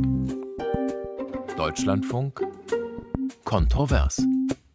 Deutschlandfunk Kontrovers.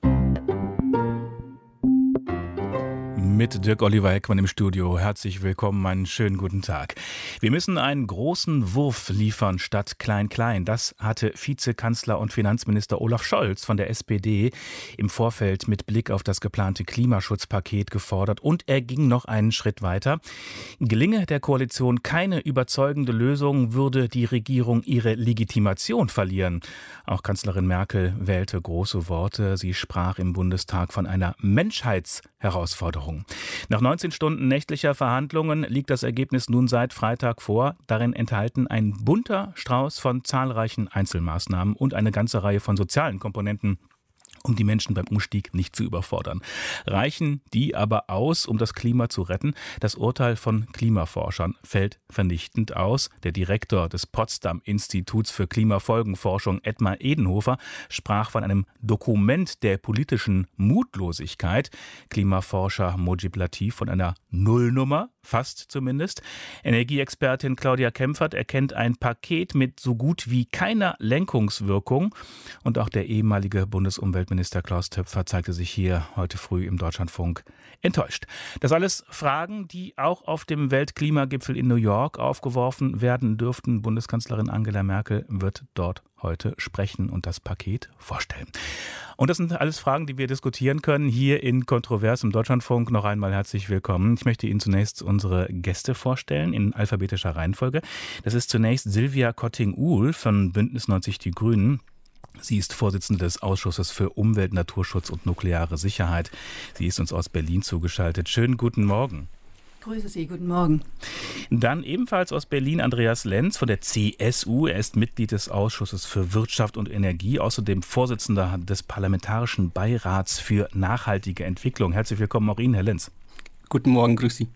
Mit Dirk Oliver Heckmann im Studio. Herzlich willkommen, einen schönen guten Tag. Wir müssen einen großen Wurf liefern statt Klein-Klein. Das hatte Vizekanzler und Finanzminister Olaf Scholz von der SPD im Vorfeld mit Blick auf das geplante Klimaschutzpaket gefordert. Und er ging noch einen Schritt weiter. Gelinge der Koalition keine überzeugende Lösung, würde die Regierung ihre Legitimation verlieren. Auch Kanzlerin Merkel wählte große Worte. Sie sprach im Bundestag von einer Menschheitsherausforderung. Nach 19 Stunden nächtlicher Verhandlungen liegt das Ergebnis nun seit Freitag vor. Darin enthalten ein bunter Strauß von zahlreichen Einzelmaßnahmen und eine ganze Reihe von sozialen Komponenten, um die Menschen beim Umstieg nicht zu überfordern. Reichen die aber aus, um das Klima zu retten? Das Urteil von Klimaforschern fällt vernichtend aus. Der Direktor des Potsdam-Instituts für Klimafolgenforschung, Edmar Edenhofer, sprach von einem Dokument der politischen Mutlosigkeit. Klimaforscher Mojib Latif von einer Nullnummer, fast zumindest. Energieexpertin Claudia Kempfert erkennt ein Paket mit so gut wie keiner Lenkungswirkung. Und auch der ehemalige Bundesumweltminister Klaus Töpfer zeigte sich hier heute früh im Deutschlandfunk enttäuscht. Das alles Fragen, die auch auf dem Weltklimagipfel in New York aufgeworfen werden dürften. Bundeskanzlerin Angela Merkel wird dort heute sprechen und das Paket vorstellen. Und das sind alles Fragen, die wir diskutieren können hier in Kontrovers im Deutschlandfunk. Noch einmal herzlich willkommen. Ich möchte Ihnen zunächst unsere Gäste vorstellen in alphabetischer Reihenfolge. Das ist zunächst Silvia Kotting-Uhl von Bündnis 90 Die Grünen. Sie ist Vorsitzende des Ausschusses für Umwelt, Naturschutz und nukleare Sicherheit. Sie ist uns aus Berlin zugeschaltet. Schönen guten Morgen. Grüße Sie, guten Morgen. Dann ebenfalls aus Berlin Andreas Lenz von der CSU. Er ist Mitglied des Ausschusses für Wirtschaft und Energie, außerdem Vorsitzender des Parlamentarischen Beirats für nachhaltige Entwicklung. Herzlich willkommen auch Ihnen, Herr Lenz. Guten Morgen, grüß Sie.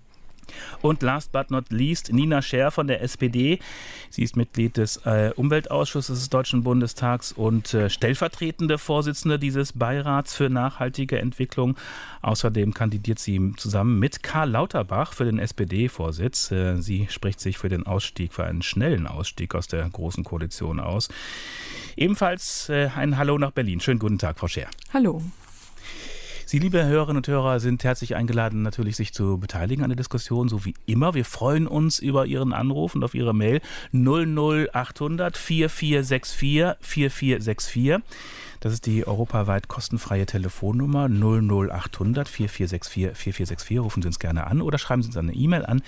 Und last but not least Nina Scher von der SPD. Sie ist Mitglied des Umweltausschusses des Deutschen Bundestags und stellvertretende Vorsitzende dieses Beirats für nachhaltige Entwicklung. Außerdem kandidiert sie zusammen mit Karl Lauterbach für den SPD-Vorsitz. Sie spricht sich für den Ausstieg, für einen schnellen Ausstieg aus der Großen Koalition aus. Ebenfalls ein Hallo nach Berlin. Schönen guten Tag, Frau Scher. Hallo. Sie, liebe Hörerinnen und Hörer, sind herzlich eingeladen, natürlich sich zu beteiligen an der Diskussion, so wie immer. Wir freuen uns über Ihren Anruf und auf Ihre Mail 00800 4464 4464. Das ist die europaweit kostenfreie Telefonnummer 00800 4464 4464. Rufen Sie uns gerne an oder schreiben Sie uns eine E-Mail an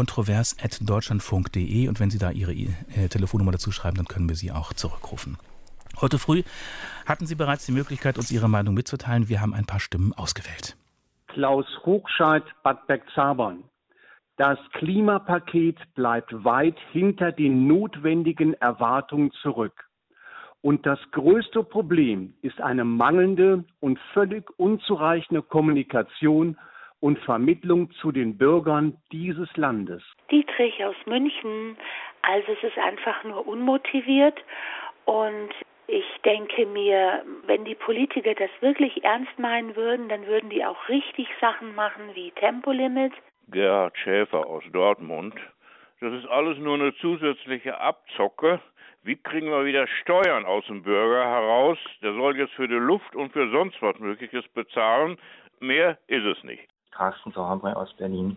kontrovers@deutschlandfunk.de und wenn Sie da Ihre Telefonnummer dazu schreiben, dann können wir Sie auch zurückrufen. Heute früh hatten Sie bereits die Möglichkeit, uns Ihre Meinung mitzuteilen. Wir haben ein paar Stimmen ausgewählt. Klaus Hochscheid, Bad Bergzabern. Das Klimapaket bleibt weit hinter den notwendigen Erwartungen zurück. Und das größte Problem ist eine mangelnde und völlig unzureichende Kommunikation und Vermittlung zu den Bürgern dieses Landes. Dietrich aus München. Also es ist einfach nur unmotiviert und ich denke mir, wenn die Politiker das wirklich ernst meinen würden, dann würden die auch richtig Sachen machen wie Tempolimit. Gerhard Schäfer aus Dortmund. Das ist alles nur eine zusätzliche Abzocke. Wie kriegen wir wieder Steuern aus dem Bürger heraus? Der soll jetzt für die Luft und für sonst was Mögliches bezahlen. Mehr ist es nicht. Carsten Sauerbrei aus Berlin.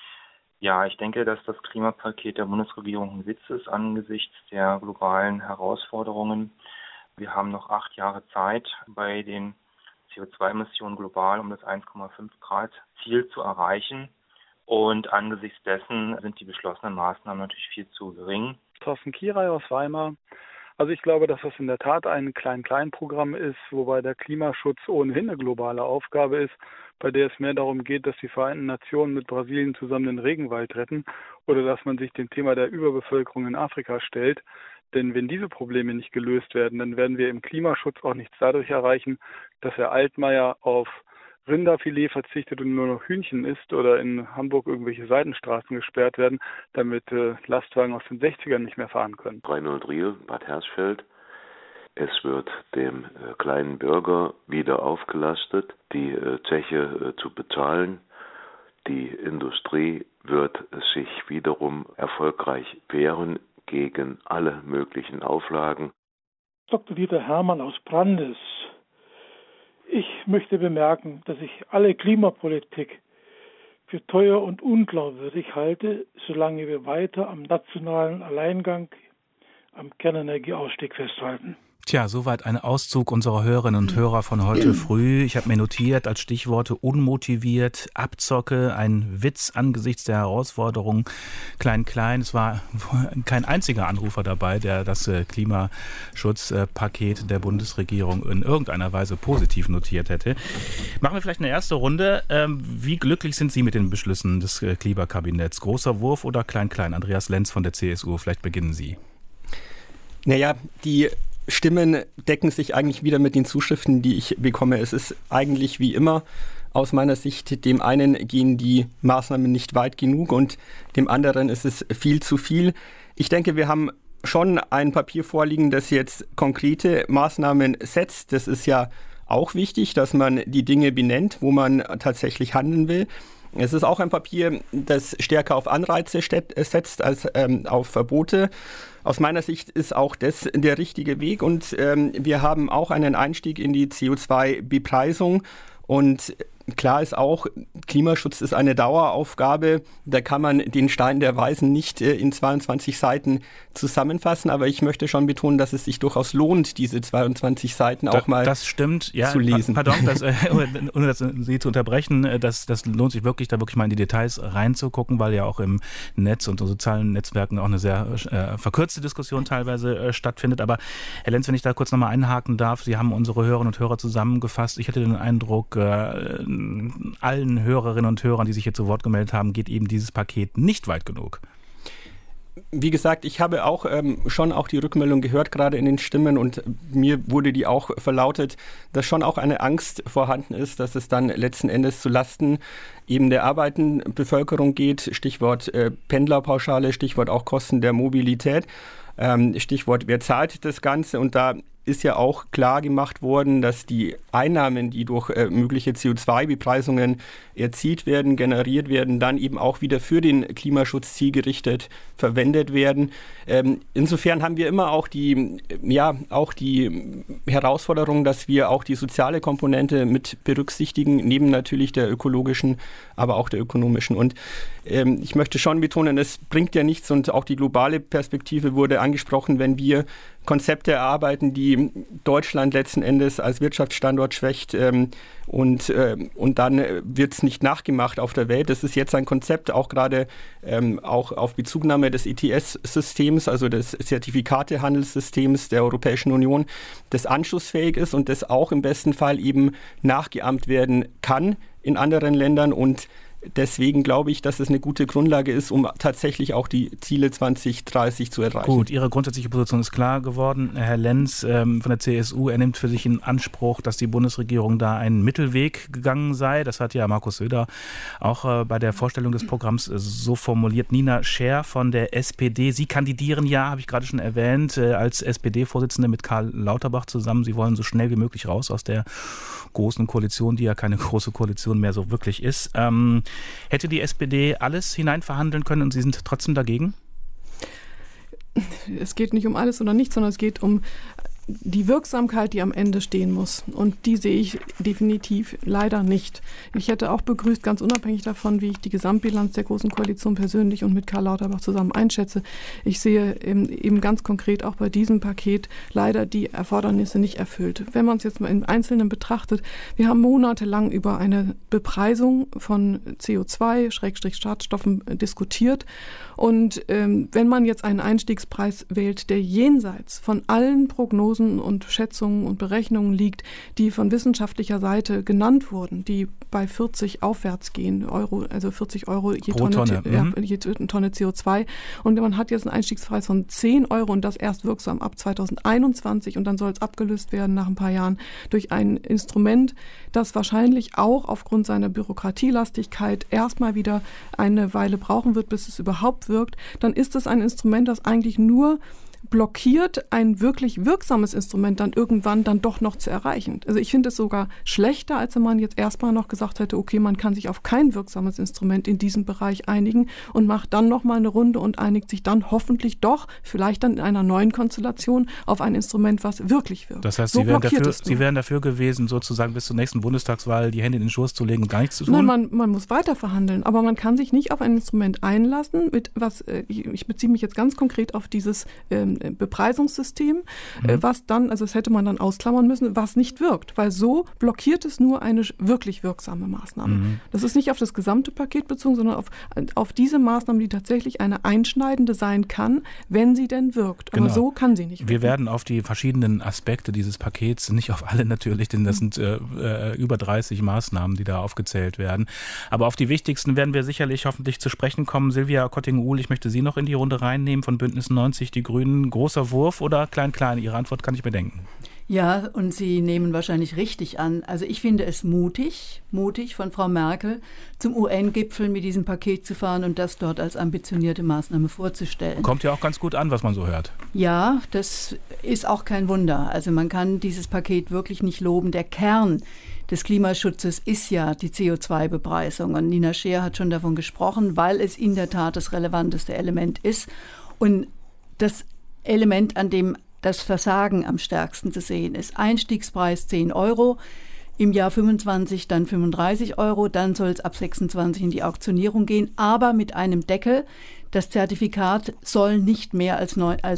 Ja, ich denke, dass das Klimapaket der Bundesregierung ein Witz ist angesichts der globalen Herausforderungen. Wir haben noch 8 Jahre Zeit bei den CO2-Emissionen global, um das 1,5 Grad Ziel zu erreichen. Und angesichts dessen sind die beschlossenen Maßnahmen natürlich viel zu gering. Thorsten Kieray aus Weimar. Also ich glaube, dass das in der Tat ein Klein-Klein-Programm ist, wobei der Klimaschutz ohnehin eine globale Aufgabe ist, bei der es mehr darum geht, dass die Vereinten Nationen mit Brasilien zusammen den Regenwald retten oder dass man sich dem Thema der Überbevölkerung in Afrika stellt. Denn wenn diese Probleme nicht gelöst werden, dann werden wir im Klimaschutz auch nichts dadurch erreichen, dass Herr Altmaier auf Rinderfilet verzichtet und nur noch Hühnchen isst oder in Hamburg irgendwelche Seitenstraßen gesperrt werden, damit Lastwagen aus den 60ern nicht mehr fahren können. Reinhold Riel, Bad Hersfeld. Es wird dem kleinen Bürger wieder aufgelastet, die Zeche zu bezahlen. Die Industrie wird sich wiederum erfolgreich wehren gegen alle möglichen Auflagen. Dr. Dieter Hermann aus Brandes. Ich möchte bemerken, dass ich alle Klimapolitik für teuer und unglaubwürdig halte, solange wir weiter am nationalen Alleingang am Kernenergieausstieg festhalten. Tja, soweit ein Auszug unserer Hörerinnen und Hörer von heute früh. Ich habe mir notiert als Stichworte unmotiviert, Abzocke, ein Witz angesichts der Herausforderungen, klein. Es war kein einziger Anrufer dabei, der das Klimaschutzpaket der Bundesregierung in irgendeiner Weise positiv notiert hätte. Machen wir vielleicht eine erste Runde. Wie glücklich sind Sie mit den Beschlüssen des Klimakabinetts? Großer Wurf oder klein? Andreas Lenz von der CSU, vielleicht beginnen Sie. Naja, die Stimmen decken sich eigentlich wieder mit den Zuschriften, die ich bekomme. Es ist eigentlich wie immer aus meiner Sicht, dem einen gehen die Maßnahmen nicht weit genug und dem anderen ist es viel zu viel. Ich denke, wir haben schon ein Papier vorliegen, das jetzt konkrete Maßnahmen setzt. Das ist ja auch wichtig, dass man die Dinge benennt, wo man tatsächlich handeln will. Es ist auch ein Papier, das stärker auf Anreize setzt als auf Verbote. Aus meiner Sicht ist auch das der richtige Weg und wir haben auch einen Einstieg in die CO2-Bepreisung und klar ist auch, Klimaschutz ist eine Daueraufgabe. Da kann man den Stein der Weisen nicht in 22 Seiten zusammenfassen. Aber ich möchte schon betonen, dass es sich durchaus lohnt, diese 22 Seiten auch mal das stimmt. Ja, zu lesen. Pardon, ohne Sie zu unterbrechen, das lohnt sich wirklich, da wirklich mal in die Details reinzugucken, weil ja auch im Netz und in sozialen Netzwerken auch eine sehr verkürzte Diskussion teilweise stattfindet. Aber Herr Lenz, wenn ich da kurz nochmal einhaken darf, Sie haben unsere Hörerinnen und Hörer zusammengefasst. Ich hatte den Eindruck, allen Hörerinnen und Hörern, die sich hier zu Wort gemeldet haben, geht eben dieses Paket nicht weit genug. Wie gesagt, ich habe auch schon auch die Rückmeldung gehört, gerade in den Stimmen und mir wurde die auch verlautet, dass schon auch eine Angst vorhanden ist, dass es dann letzten Endes zu Lasten eben der arbeitenden Bevölkerung geht. Stichwort Pendlerpauschale, Stichwort auch Kosten der Mobilität, Stichwort wer zahlt das Ganze und da ist ja auch klar gemacht worden, dass die Einnahmen, die durch mögliche CO2-Bepreisungen erzielt werden, generiert werden, dann eben auch wieder für den Klimaschutz zielgerichtet verwendet werden. Insofern haben wir immer auch die Herausforderung, dass wir auch die soziale Komponente mit berücksichtigen, neben natürlich der ökologischen, aber auch der ökonomischen. Und ich möchte schon betonen, es bringt ja nichts und auch die globale Perspektive wurde angesprochen, wenn wir Konzepte erarbeiten, die Deutschland letzten Endes als Wirtschaftsstandort schwächt und dann wird es nicht nachgemacht auf der Welt. Das ist jetzt ein Konzept, auch gerade auch auf Bezugnahme des ETS-Systems, also des Zertifikatehandelssystems der Europäischen Union, das anschlussfähig ist und das auch im besten Fall eben nachgeahmt werden kann in anderen Ländern und deswegen glaube ich, dass es eine gute Grundlage ist, um tatsächlich auch die Ziele 2030 zu erreichen. Gut, Ihre grundsätzliche Position ist klar geworden. Herr Lenz von der CSU, er nimmt für sich in Anspruch, dass die Bundesregierung da einen Mittelweg gegangen sei. Das hat ja Markus Söder auch bei der Vorstellung des Programms so formuliert. Nina Scher von der SPD. Sie kandidieren ja, habe ich gerade schon erwähnt, als SPD-Vorsitzende mit Karl Lauterbach zusammen. Sie wollen so schnell wie möglich raus aus der großen Koalition, die ja keine große Koalition mehr so wirklich ist. Hätte die SPD alles hineinverhandeln können und Sie sind trotzdem dagegen? Es geht nicht um alles oder nichts, sondern es geht um die Wirksamkeit, die am Ende stehen muss. Und die sehe ich definitiv leider nicht. Ich hätte auch begrüßt, ganz unabhängig davon, wie ich die Gesamtbilanz der Großen Koalition persönlich und mit Karl Lauterbach zusammen einschätze. Ich sehe eben ganz konkret auch bei diesem Paket leider die Erfordernisse nicht erfüllt. Wenn man es jetzt mal im Einzelnen betrachtet, wir haben monatelang über eine Bepreisung von CO2-Schadstoffen diskutiert. Und wenn man jetzt einen Einstiegspreis wählt, der jenseits von allen Prognosen und Schätzungen und Berechnungen liegt, die von wissenschaftlicher Seite genannt wurden, die bei 40 aufwärts gehen, also 40 Euro je Tonne CO2. Und man hat jetzt einen Einstiegspreis von 10 Euro und das erst wirksam ab 2021 und dann soll es abgelöst werden nach ein paar Jahren durch ein Instrument, das wahrscheinlich auch aufgrund seiner Bürokratielastigkeit erstmal wieder eine Weile brauchen wird, bis es überhaupt wirkt. Dann ist es ein Instrument, das eigentlich nur blockiert, ein wirklich wirksames Instrument dann irgendwann dann doch noch zu erreichen. Also ich finde es sogar schlechter, als wenn man jetzt erstmal noch gesagt hätte, okay, man kann sich auf kein wirksames Instrument in diesem Bereich einigen und macht dann nochmal eine Runde und einigt sich dann hoffentlich doch, vielleicht dann in einer neuen Konstellation, auf ein Instrument, was wirklich wirkt. Das heißt, so Sie wären dafür gewesen, sozusagen bis zur nächsten Bundestagswahl die Hände in den Schoß zu legen und gar nichts zu tun? Nein, man muss weiter verhandeln, aber man kann sich nicht auf ein Instrument einlassen, ich beziehe mich jetzt ganz konkret auf dieses Bepreisungssystem, was dann, also das hätte man dann ausklammern müssen, was nicht wirkt, weil so blockiert es nur eine wirklich wirksame Maßnahme. Das ist nicht auf das gesamte Paket bezogen, sondern auf diese Maßnahme, die tatsächlich eine einschneidende sein kann, wenn sie denn wirkt. Aber so kann sie nicht wirken. Wir werden auf die verschiedenen Aspekte dieses Pakets, nicht auf alle natürlich, denn das sind über 30 Maßnahmen, die da aufgezählt werden, aber auf die wichtigsten werden wir sicherlich hoffentlich zu sprechen kommen. Silvia Kotting-Uhl, ich möchte Sie noch in die Runde reinnehmen von Bündnis 90, die Grünen. Großer Wurf oder klein-klein? Ihre Antwort kann ich mir denken. Ja, und Sie nehmen wahrscheinlich richtig an. Also ich finde es mutig von Frau Merkel, zum UN-Gipfel mit diesem Paket zu fahren und das dort als ambitionierte Maßnahme vorzustellen. Kommt ja auch ganz gut an, was man so hört. Ja, das ist auch kein Wunder. Also man kann dieses Paket wirklich nicht loben. Der Kern des Klimaschutzes ist ja die CO2-Bepreisung. Und Nina Scheer hat schon davon gesprochen, weil es in der Tat das relevanteste Element ist. Und das Element, an dem das Versagen am stärksten zu sehen ist. Einstiegspreis 10 €, im Jahr 25 dann 35 €, dann soll es ab 26 in die Auktionierung gehen, aber mit einem Deckel. Das Zertifikat soll nicht mehr als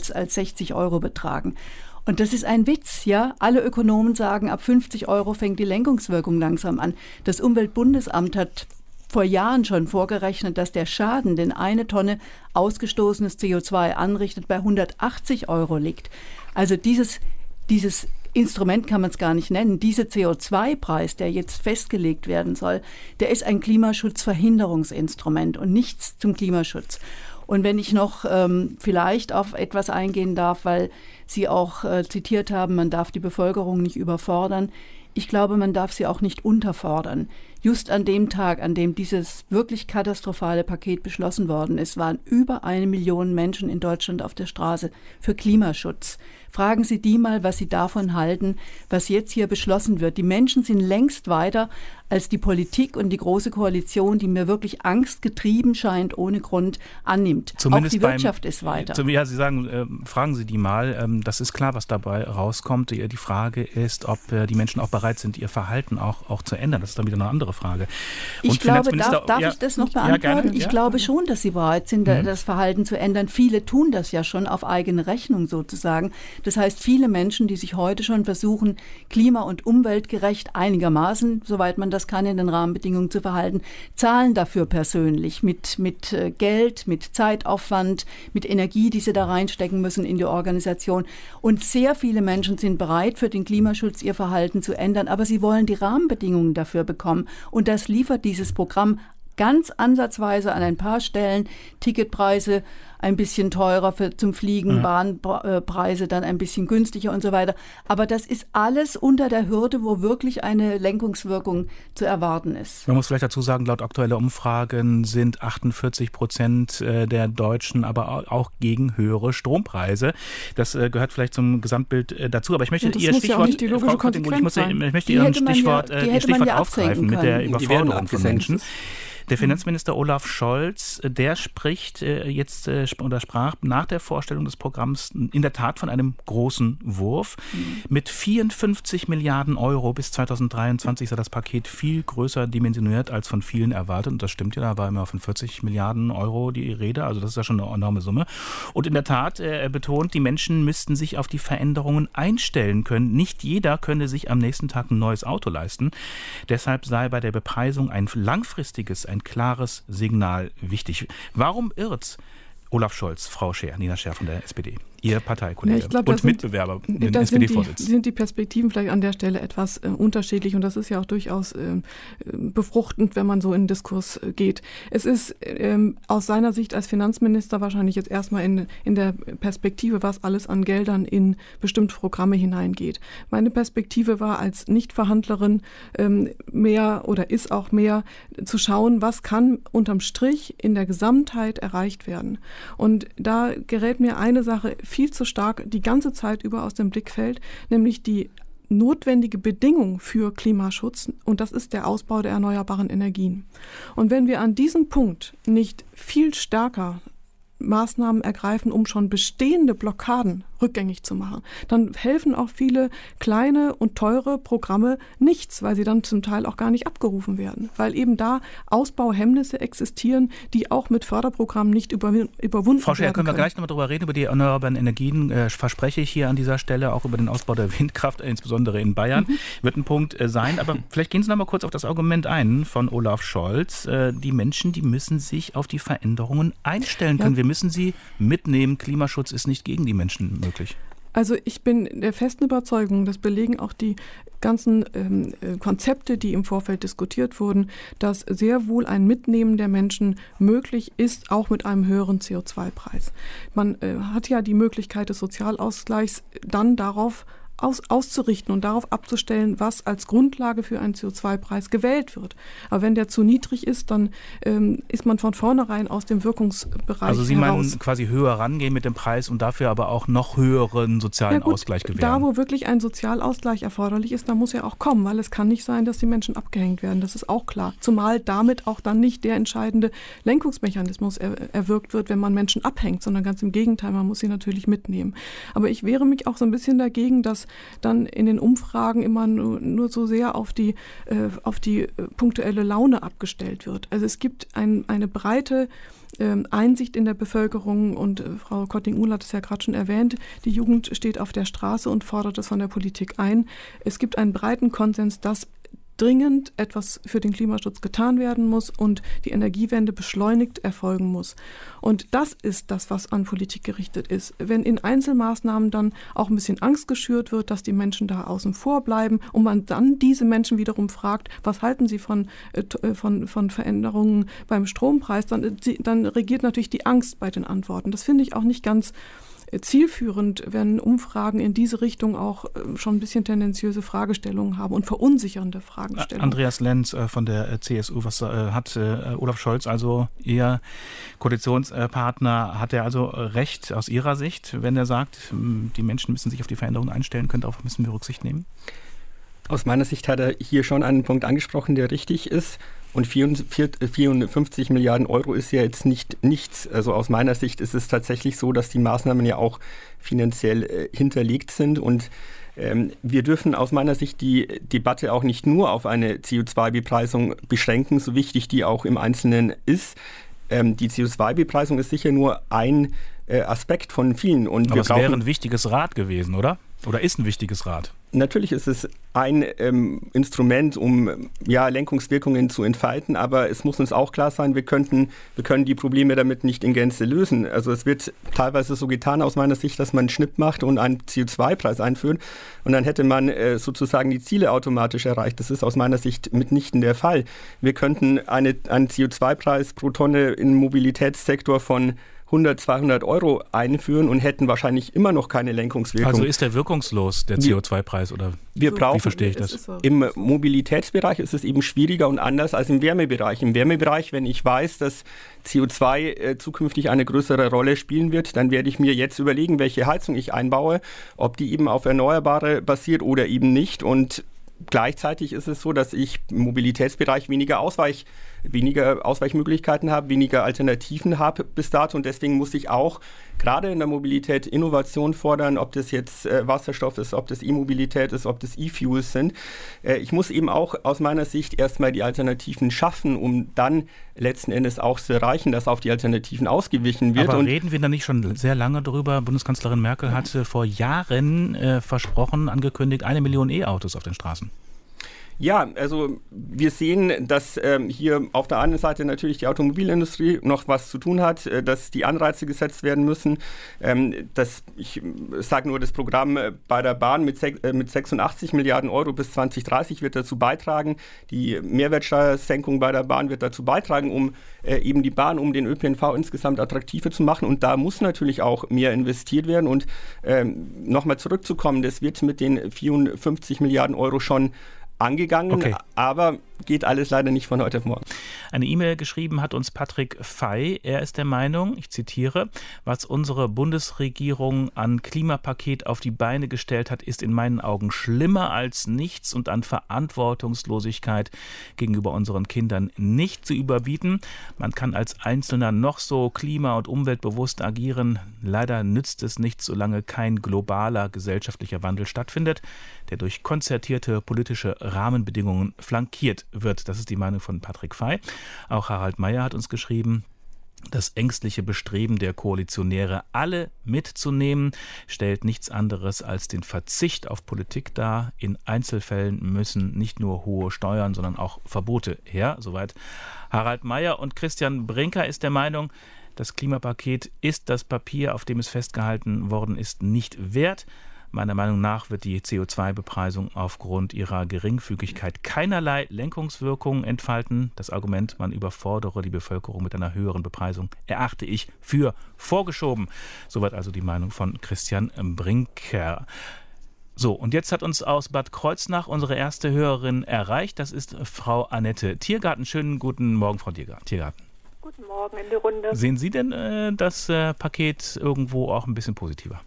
60 € betragen. Und das ist ein Witz, ja. Alle Ökonomen sagen, ab 50 € fängt die Lenkungswirkung langsam an. Das Umweltbundesamt hat vor Jahren schon vorgerechnet, dass der Schaden, den eine Tonne ausgestoßenes CO2 anrichtet, bei 180 € liegt. Also dieses Instrument kann man es gar nicht nennen. Dieser CO2-Preis, der jetzt festgelegt werden soll, der ist ein Klimaschutzverhinderungsinstrument und nichts zum Klimaschutz. Und wenn ich noch vielleicht auf etwas eingehen darf, weil Sie auch zitiert haben, man darf die Bevölkerung nicht überfordern. Ich glaube, man darf sie auch nicht unterfordern. Just an dem Tag, an dem dieses wirklich katastrophale Paket beschlossen worden ist, waren über 1 Million Menschen in Deutschland auf der Straße für Klimaschutz. Fragen Sie die mal, was sie davon halten, was jetzt hier beschlossen wird. Die Menschen sind längst weiter als die Politik und die Große Koalition, die mir wirklich angstgetrieben scheint, ohne Grund annimmt. Zumindest auch die Wirtschaft ist weiter. Ja, Sie sagen, fragen Sie die mal. Das ist klar, was dabei rauskommt. Die Frage ist, ob die Menschen auch bereit sind, ihr Verhalten auch zu ändern. Das ist dann wieder eine andere Frage. Ich glaube, darf ich das noch beantworten? Ja, gerne. Ich glaube schon, dass sie bereit sind, das Verhalten zu ändern. Viele tun das ja schon auf eigene Rechnung sozusagen. Das heißt, viele Menschen, die sich heute schon versuchen, klima- und umweltgerecht einigermaßen, soweit man das kann, in den Rahmenbedingungen zu verhalten, zahlen dafür persönlich mit Geld, mit Zeitaufwand, mit Energie, die sie da reinstecken müssen in die Organisation. Und sehr viele Menschen sind bereit, für den Klimaschutz ihr Verhalten zu ändern, aber sie wollen die Rahmenbedingungen dafür bekommen. Und das liefert dieses Programm ganz ansatzweise an ein paar Stellen. Ticketpreise ein bisschen teurer zum Fliegen, Bahnpreise dann ein bisschen günstiger und so weiter. Aber das ist alles unter der Hürde, wo wirklich eine Lenkungswirkung zu erwarten ist. Man muss vielleicht dazu sagen, laut aktueller Umfragen sind 48% der Deutschen aber auch gegen höhere Strompreise. Das gehört vielleicht zum Gesamtbild dazu. Aber ich möchte Ihr Stichwort, Frau Kotting-Uhl, ich möchte Ihr Stichwort aufgreifen mit der Überforderung von Menschen. Der Finanzminister Olaf Scholz, der spricht sprach nach der Vorstellung des Programms in der Tat von einem großen Wurf. Mit 54 Milliarden Euro bis 2023 sei das Paket viel größer dimensioniert als von vielen erwartet. Und das stimmt ja, da war immer von 40 Milliarden Euro die Rede. Also das ist ja schon eine enorme Summe. Und in der Tat, er betont, die Menschen müssten sich auf die Veränderungen einstellen können. Nicht jeder könne sich am nächsten Tag ein neues Auto leisten. Deshalb sei bei der Bepreisung ein langfristiges, ein klares Signal wichtig. Warum irrt Olaf Scholz, Frau Scheer, Nina Scheer von der SPD, Ihr Parteikollege und Mitbewerber, den SPD-Vorsitz? Sind die Perspektiven vielleicht an der Stelle etwas unterschiedlich und das ist ja auch durchaus befruchtend, wenn man so in den Diskurs geht. Es ist aus seiner Sicht als Finanzminister wahrscheinlich jetzt erstmal in der Perspektive, was alles an Geldern in bestimmte Programme hineingeht. Meine Perspektive war als Nichtverhandlerin mehr oder ist auch mehr zu schauen, was kann unterm Strich in der Gesamtheit erreicht werden. Und da gerät mir eine Sache viel zu stark die ganze Zeit über aus dem Blick fällt, nämlich die notwendige Bedingung für Klimaschutz, und das ist der Ausbau der erneuerbaren Energien. Und wenn wir an diesem Punkt nicht viel stärker Maßnahmen ergreifen, um schon bestehende Blockaden rückgängig zu machen, dann helfen auch viele kleine und teure Programme nichts, weil sie dann zum Teil auch gar nicht abgerufen werden, weil eben da Ausbauhemmnisse existieren, die auch mit Förderprogrammen nicht überwunden werden. Frau Scher, können wir gleich nochmal drüber reden, über die erneuerbaren Energien, verspreche ich hier an dieser Stelle, auch über den Ausbau der Windkraft, insbesondere in Bayern, wird ein Punkt sein. Aber vielleicht gehen Sie noch mal kurz auf das Argument ein von Olaf Scholz. Die Menschen, die müssen sich auf die Veränderungen einstellen können. Wir müssen sie mitnehmen. Klimaschutz ist nicht gegen die Menschen möglich. Also ich bin der festen Überzeugung, das belegen auch die ganzen Konzepte, die im Vorfeld diskutiert wurden, dass sehr wohl ein Mitnehmen der Menschen möglich ist, auch mit einem höheren CO2-Preis. Man hat ja die Möglichkeit des Sozialausgleichs dann darauf auszurichten und darauf abzustellen, was als Grundlage für einen CO2-Preis gewählt wird. Aber wenn der zu niedrig ist, dann ist man von vornherein aus dem Wirkungsbereich heraus. Also Sie meinen quasi höher rangehen mit dem Preis und dafür aber auch noch höheren sozialen Ausgleich gewähren? Da, wo wirklich ein Sozialausgleich erforderlich ist, da muss er auch kommen, weil es kann nicht sein, dass die Menschen abgehängt werden. Das ist auch klar. Zumal damit auch dann nicht der entscheidende Lenkungsmechanismus erwirkt wird, wenn man Menschen abhängt, sondern ganz im Gegenteil, man muss sie natürlich mitnehmen. Aber ich wehre mich auch so ein bisschen dagegen, dass dann in den Umfragen immer nur so sehr auf die punktuelle Laune abgestellt wird. Also es gibt eine breite Einsicht in der Bevölkerung und Frau Kotting-Uhl hat es ja gerade schon erwähnt, die Jugend steht auf der Straße und fordert es von der Politik ein. Es gibt einen breiten Konsens, dass dringend etwas für den Klimaschutz getan werden muss und die Energiewende beschleunigt erfolgen muss. Und das ist das, was an Politik gerichtet ist. Wenn in Einzelmaßnahmen dann auch ein bisschen Angst geschürt wird, dass die Menschen da außen vor bleiben und man dann diese Menschen wiederum fragt, was halten sie von Veränderungen beim Strompreis, dann regiert natürlich die Angst bei den Antworten. Das finde ich auch nicht ganz zielführend, wenn Umfragen in diese Richtung auch schon ein bisschen tendenziöse Fragestellungen haben und verunsichernde Fragestellungen. Andreas Lenz von der CSU, was hat Olaf Scholz, also Ihr Koalitionspartner, hat er also recht aus Ihrer Sicht, wenn er sagt, die Menschen müssen sich auf die Veränderungen einstellen können, darauf müssen wir Rücksicht nehmen? Aus meiner Sicht hat er hier schon einen Punkt angesprochen, der richtig ist. Und 54 Milliarden Euro ist ja jetzt nichts. Also aus meiner Sicht ist es tatsächlich so, dass die Maßnahmen ja auch finanziell hinterlegt sind. Und wir dürfen aus meiner Sicht die Debatte auch nicht nur auf eine CO2-Bepreisung beschränken, so wichtig die auch im Einzelnen ist. Die CO2-Bepreisung ist sicher nur ein Aspekt von vielen. Und aber es wäre ein wichtiges Rad gewesen, oder? Oder ist ein wichtiges Rad? Natürlich ist es ein Instrument, um Lenkungswirkungen zu entfalten, aber es muss uns auch klar sein, wir können die Probleme damit nicht in Gänze lösen. Also es wird teilweise so getan aus meiner Sicht, dass man einen Schnipp macht und einen CO2-Preis einführt und dann hätte man sozusagen die Ziele automatisch erreicht. Das ist aus meiner Sicht mitnichten der Fall. Wir könnten einen CO2-Preis pro Tonne im Mobilitätssektor von 100, 200 Euro einführen und hätten wahrscheinlich immer noch keine Lenkungswirkung. Also ist der wirkungslos, der CO2-Preis, oder wie verstehe ich das? Im Mobilitätsbereich ist es eben schwieriger und anders als im Wärmebereich. Im Wärmebereich, wenn ich weiß, dass CO2 zukünftig eine größere Rolle spielen wird, dann werde ich mir jetzt überlegen, welche Heizung ich einbaue, ob die eben auf Erneuerbare basiert oder eben nicht. Und gleichzeitig ist es so, dass ich im Mobilitätsbereich weniger Ausweichmöglichkeiten habe, weniger Alternativen habe bis dato. Und deswegen muss ich auch gerade in der Mobilität Innovation fordern, ob das jetzt Wasserstoff ist, ob das E-Mobilität ist, ob das E-Fuels sind. Ich muss eben auch aus meiner Sicht erstmal die Alternativen schaffen, um dann letzten Endes auch zu erreichen, dass auf die Alternativen ausgewichen wird. Aber reden wir da nicht schon sehr lange darüber? Bundeskanzlerin Merkel hatte vor Jahren versprochen, angekündigt, 1 Million E-Autos auf den Straßen. Ja, also wir sehen, dass hier auf der einen Seite natürlich die Automobilindustrie noch was zu tun hat, dass die Anreize gesetzt werden müssen. Ich sage nur, das Programm bei der Bahn mit 86 Milliarden Euro bis 2030 wird dazu beitragen. Die Mehrwertsteuersenkung bei der Bahn wird dazu beitragen, um eben die Bahn, um den ÖPNV insgesamt attraktiver zu machen. Und da muss natürlich auch mehr investiert werden. Und nochmal zurückzukommen, das wird mit den 54 Milliarden Euro schon angegangen, aber geht alles leider nicht von heute auf morgen. Eine E-Mail geschrieben hat uns Patrick Fey. Er ist der Meinung, ich zitiere, was unsere Bundesregierung an Klimapaket auf die Beine gestellt hat, ist in meinen Augen schlimmer als nichts und an Verantwortungslosigkeit gegenüber unseren Kindern nicht zu überbieten. Man kann als Einzelner noch so klima- und umweltbewusst agieren. Leider nützt es nichts, solange kein globaler gesellschaftlicher Wandel stattfindet, der durch konzertierte politische Rahmenbedingungen flankiert wird. Das ist die Meinung von Patrick Fey. Auch Harald Meyer hat uns geschrieben, das ängstliche Bestreben der Koalitionäre, alle mitzunehmen, stellt nichts anderes als den Verzicht auf Politik dar. In Einzelfällen müssen nicht nur hohe Steuern, sondern auch Verbote her. Soweit Harald Meyer. Und Christian Brinker ist der Meinung, das Klimapaket ist das Papier, auf dem es festgehalten worden ist, nicht wert. Meiner Meinung nach wird die CO2-Bepreisung aufgrund ihrer Geringfügigkeit keinerlei Lenkungswirkung entfalten. Das Argument, man überfordere die Bevölkerung mit einer höheren Bepreisung, erachte ich für vorgeschoben. Soweit also die Meinung von Christian Brinker. So, und jetzt hat uns aus Bad Kreuznach unsere erste Hörerin erreicht. Das ist Frau Annette Tiergarten. Schönen guten Morgen, Frau Tiergarten. Guten Morgen in die Runde. Sehen Sie denn das Paket irgendwo auch ein bisschen positiver?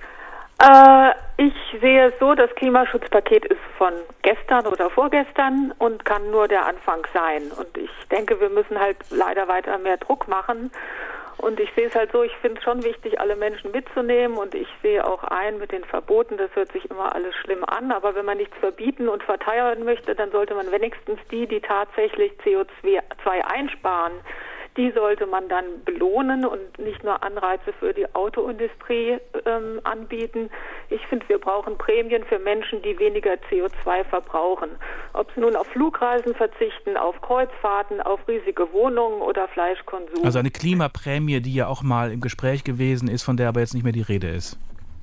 Ich sehe es so, das Klimaschutzpaket ist von gestern oder vorgestern und kann nur der Anfang sein. Und ich denke, wir müssen halt leider weiter mehr Druck machen. Und ich sehe es halt so, ich finde es schon wichtig, alle Menschen mitzunehmen. Und ich sehe auch ein mit den Verboten, das hört sich immer alles schlimm an. Aber wenn man nichts verbieten und verteuern möchte, dann sollte man wenigstens die tatsächlich CO2 einsparen, die sollte man dann belohnen und nicht nur Anreize für die Autoindustrie anbieten. Ich finde, wir brauchen Prämien für Menschen, die weniger CO2 verbrauchen. Ob es nun auf Flugreisen verzichten, auf Kreuzfahrten, auf riesige Wohnungen oder Fleischkonsum. Also eine Klimaprämie, die ja auch mal im Gespräch gewesen ist, von der aber jetzt nicht mehr die Rede ist.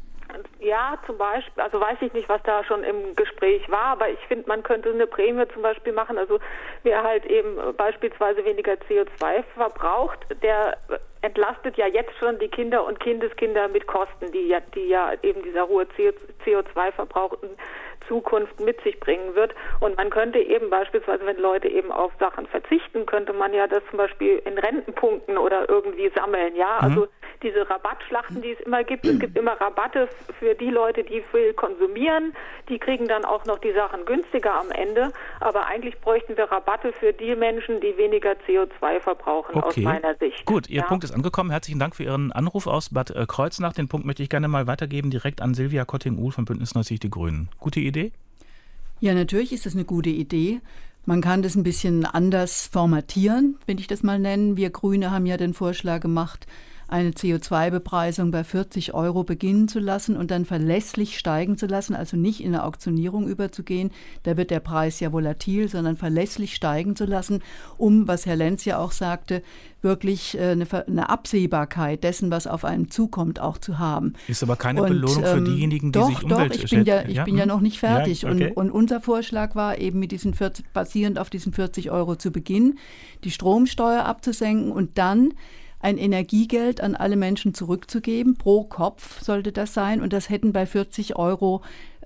Ja, zum Beispiel, also weiß ich nicht, was da schon im Gespräch war, aber ich finde, man könnte eine Prämie zum Beispiel machen, also wer halt eben beispielsweise weniger CO2 verbraucht, der entlastet ja jetzt schon die Kinder und Kindeskinder mit Kosten, die ja eben dieser hohe CO2-Verbrauch in Zukunft mit sich bringen wird. Und man könnte eben beispielsweise, wenn Leute eben auf Sachen verzichten, könnte man ja das zum Beispiel in Rentenpunkten oder irgendwie sammeln, ja, also diese Rabattschlachten, die es immer gibt. Es gibt immer Rabatte für die Leute, die viel konsumieren. Die kriegen dann auch noch die Sachen günstiger am Ende. Aber eigentlich bräuchten wir Rabatte für die Menschen, die weniger CO2 verbrauchen, aus meiner Sicht. Gut, Ihr Punkt ist angekommen. Herzlichen Dank für Ihren Anruf aus Bad Kreuznach. Den Punkt möchte ich gerne mal weitergeben, direkt an Silvia Kotting-Uhl von Bündnis 90 Die Grünen. Gute Idee? Ja, natürlich ist das eine gute Idee. Man kann das ein bisschen anders formatieren, wenn ich das mal nennen. Wir Grüne haben ja den Vorschlag gemacht, eine CO2-Bepreisung bei 40 € beginnen zu lassen und dann verlässlich steigen zu lassen, also nicht in eine Auktionierung überzugehen, da wird der Preis ja volatil, sondern verlässlich steigen zu lassen, um, was Herr Lenz ja auch sagte, wirklich eine Absehbarkeit dessen, was auf einen zukommt, auch zu haben. Ist aber keine Belohnung für diejenigen, die sich Umwelt... Ich bin ja noch nicht fertig. Ja, okay. Und unser Vorschlag war eben mit diesen basierend auf diesen 40 € zu Beginn, die Stromsteuer abzusenken und dann ein Energiegeld an alle Menschen zurückzugeben. Pro Kopf sollte das sein. Und das hätten bei 40 €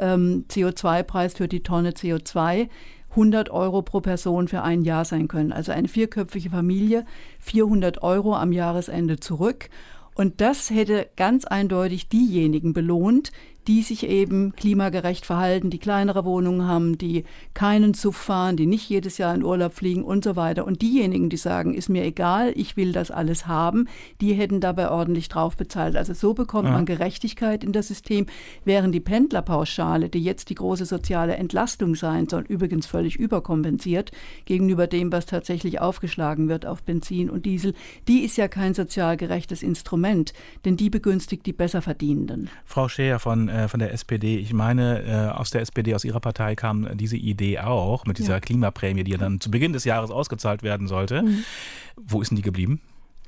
CO2-Preis für die Tonne CO2 100 € pro Person für ein Jahr sein können. Also eine vierköpfige Familie, 400 € am Jahresende zurück. Und das hätte ganz eindeutig diejenigen belohnt, die sich eben klimagerecht verhalten, die kleinere Wohnungen haben, die keinen Suff fahren, die nicht jedes Jahr in Urlaub fliegen und so weiter. Und diejenigen, die sagen, ist mir egal, ich will das alles haben, die hätten dabei ordentlich drauf bezahlt. Also so bekommt man Gerechtigkeit in das System, während die Pendlerpauschale, die jetzt die große soziale Entlastung sein soll, übrigens völlig überkompensiert gegenüber dem, was tatsächlich aufgeschlagen wird auf Benzin und Diesel, die ist ja kein sozial gerechtes Instrument, denn die begünstigt die Besserverdienenden. Frau Scheer von der SPD, ich meine, aus der SPD, aus Ihrer Partei kam diese Idee auch mit dieser Klimaprämie, die ja dann zu Beginn des Jahres ausgezahlt werden sollte. Wo ist denn die geblieben?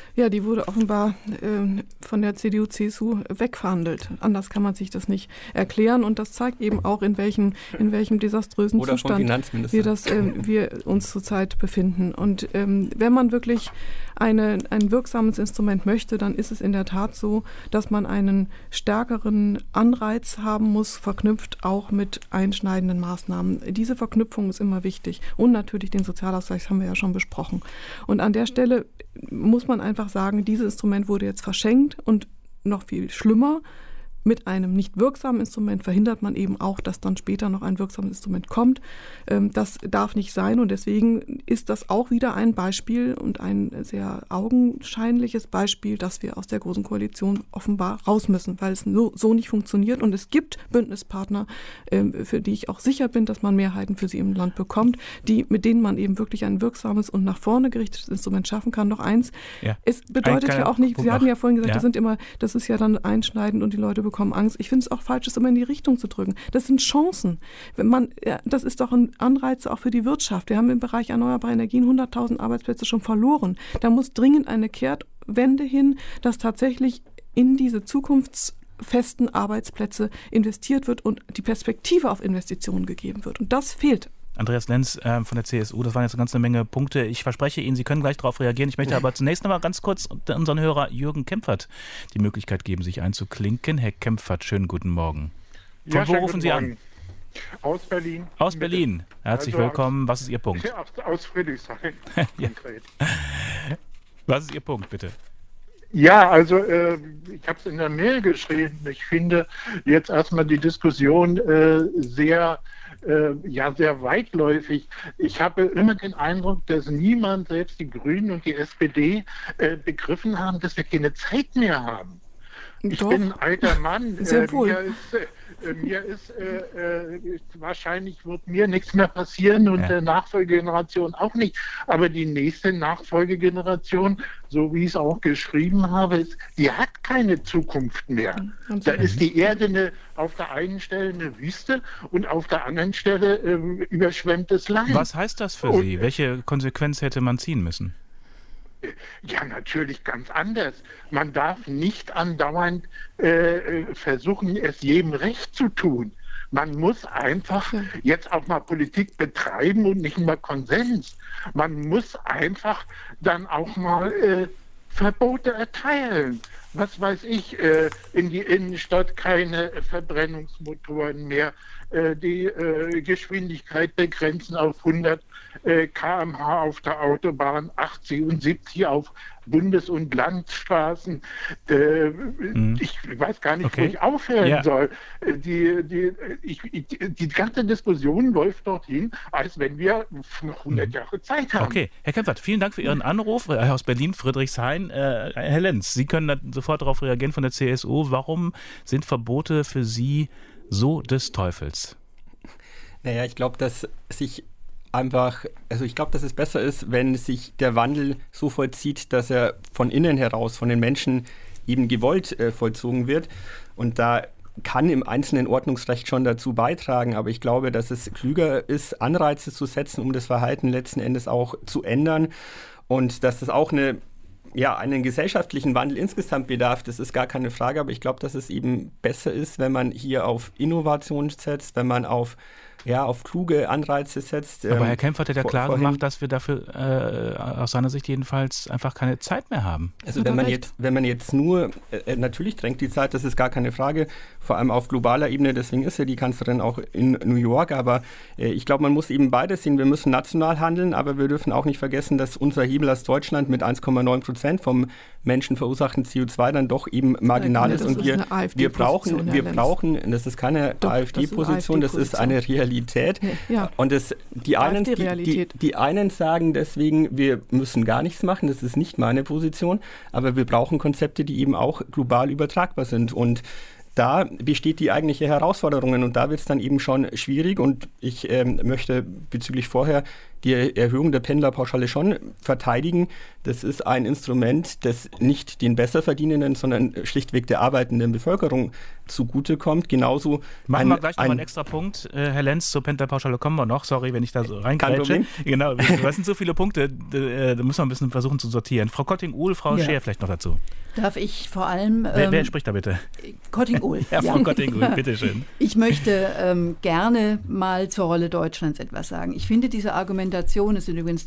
Ja, die wurde offenbar von der CDU, CSU wegverhandelt. Anders kann man sich das nicht erklären. Und das zeigt eben auch, in welchem desaströsen oder Zustand wir uns zurzeit befinden. Und wenn man wirklich ein wirksames Instrument möchte, dann ist es in der Tat so, dass man einen stärkeren Anreiz haben muss, verknüpft auch mit einschneidenden Maßnahmen. Diese Verknüpfung ist immer wichtig. Und natürlich den Sozialausgleich, das haben wir ja schon besprochen. Und an der Stelle muss man einfach sagen, dieses Instrument wurde jetzt verschenkt und noch viel schlimmer. Mit einem nicht wirksamen Instrument verhindert man eben auch, dass dann später noch ein wirksames Instrument kommt. Das darf nicht sein und deswegen ist das auch wieder ein Beispiel und ein sehr augenscheinliches Beispiel, dass wir aus der Großen Koalition offenbar raus müssen, weil es so nicht funktioniert und es gibt Bündnispartner, für die ich auch sicher bin, dass man Mehrheiten für sie im Land bekommt, mit denen man eben wirklich ein wirksames und nach vorne gerichtetes Instrument schaffen kann. Noch eins, es bedeutet ja auch nicht, Sie hatten ja vorhin gesagt, das ist ja dann einschneidend und die Leute bekommen Angst. Ich finde es auch falsch, es immer in die Richtung zu drücken. Das sind Chancen. Das ist doch ein Anreiz auch für die Wirtschaft. Wir haben im Bereich erneuerbare Energien 100.000 Arbeitsplätze schon verloren. Da muss dringend eine Kehrtwende hin, dass tatsächlich in diese zukunftsfesten Arbeitsplätze investiert wird und die Perspektive auf Investitionen gegeben wird. Und das fehlt. Andreas Lenz von der CSU, das waren jetzt eine ganze Menge Punkte. Ich verspreche Ihnen, Sie können gleich darauf reagieren. Ich möchte aber zunächst noch mal ganz kurz unseren Hörer Jürgen Kempfert die Möglichkeit geben, sich einzuklinken. Herr Kempfert, schönen guten Morgen. Von wo rufen Sie an? Aus Berlin. Aus Berlin. Herzlich willkommen. Was ist Ihr Punkt? Aus Friedrichshain. Ja. Was ist Ihr Punkt, bitte? Ja, also ich habe es in der Mail geschrieben. Ich finde jetzt erstmal die Diskussion sehr weitläufig. Ich habe immer den Eindruck, dass niemand, selbst die Grünen und die SPD, begriffen haben, dass wir keine Zeit mehr haben. Ich bin ein alter Mann. Wahrscheinlich wird mir nichts mehr passieren und der Nachfolgegeneration auch nicht. Aber die nächste Nachfolgegeneration, so wie ich es auch geschrieben habe, die hat keine Zukunft mehr. Da ist die Erde auf der einen Stelle eine Wüste und auf der anderen Stelle überschwemmtes Land. Was heißt das für Sie? Welche Konsequenz hätte man ziehen müssen? Ja, natürlich ganz anders. Man darf nicht andauernd versuchen, es jedem recht zu tun. Man muss einfach jetzt auch mal Politik betreiben und nicht immer Konsens. Man muss einfach dann auch mal Verbote erteilen. Was weiß ich, in die Innenstadt keine Verbrennungsmotoren mehr, die Geschwindigkeit begrenzen auf 100 km/h auf der Autobahn, 80 und 70 auf Bundes- und Landstraßen. Ich weiß gar nicht, wo ich aufhören soll. Die ganze Diskussion läuft dorthin, als wenn wir noch 100 Jahre Zeit haben. Okay, Herr Kempfert, vielen Dank für Ihren Anruf aus Berlin, Friedrichshain. Herr Lenz, Sie können da sofort darauf reagieren von der CSU. Warum sind Verbote für Sie so des Teufels? Naja, ich glaube, dass es besser ist, wenn sich der Wandel so vollzieht, dass er von innen heraus, von den Menschen eben gewollt vollzogen wird. Und da kann im einzelnen Ordnungsrecht schon dazu beitragen, aber ich glaube, dass es klüger ist, Anreize zu setzen, um das Verhalten letzten Endes auch zu ändern und dass das auch einen gesellschaftlichen Wandel insgesamt bedarf, das ist gar keine Frage, aber ich glaube, dass es eben besser ist, wenn man hier auf Innovation setzt, wenn man auf kluge Anreize setzt. Aber Herr Kempfert hat ja klar gemacht, dass wir dafür aus seiner Sicht jedenfalls einfach keine Zeit mehr haben. Also wenn man jetzt nur, natürlich drängt die Zeit, das ist gar keine Frage, vor allem auf globaler Ebene, deswegen ist ja die Kanzlerin auch in New York, aber ich glaube, man muss eben beides sehen, wir müssen national handeln, aber wir dürfen auch nicht vergessen, dass unser Hebel als Deutschland mit 1,9% vom Menschen verursachten CO2 dann doch eben marginal ist und wir brauchen, das ist keine AfD-Position, das ist eine Realität. Und die einen sagen deswegen, wir müssen gar nichts machen, das ist nicht meine Position, aber wir brauchen Konzepte, die eben auch global übertragbar sind und da besteht die eigentliche Herausforderung und da wird es dann eben schon schwierig und ich möchte bezüglich vorher die Erhöhung der Pendlerpauschale schon verteidigen. Das ist ein Instrument, das nicht den Besserverdienenden, sondern schlichtweg der arbeitenden Bevölkerung zugutekommt. Genauso machen wir gleich nochmal einen extra Punkt. Herr Lenz, zur Pendlerpauschale kommen wir noch. Sorry, wenn ich da so reingrätsche. Genau, das sind so viele Punkte, da müssen wir ein bisschen versuchen zu sortieren. Frau Kotting-Uhl, Frau Scheer vielleicht noch dazu. Darf ich vor allem... Wer spricht da bitte? Kotting-Uhl. Ja, Frau Kotting-Uhl, bitteschön. Ich möchte gerne mal zur Rolle Deutschlands etwas sagen. Ich finde diese Argumentation, es sind übrigens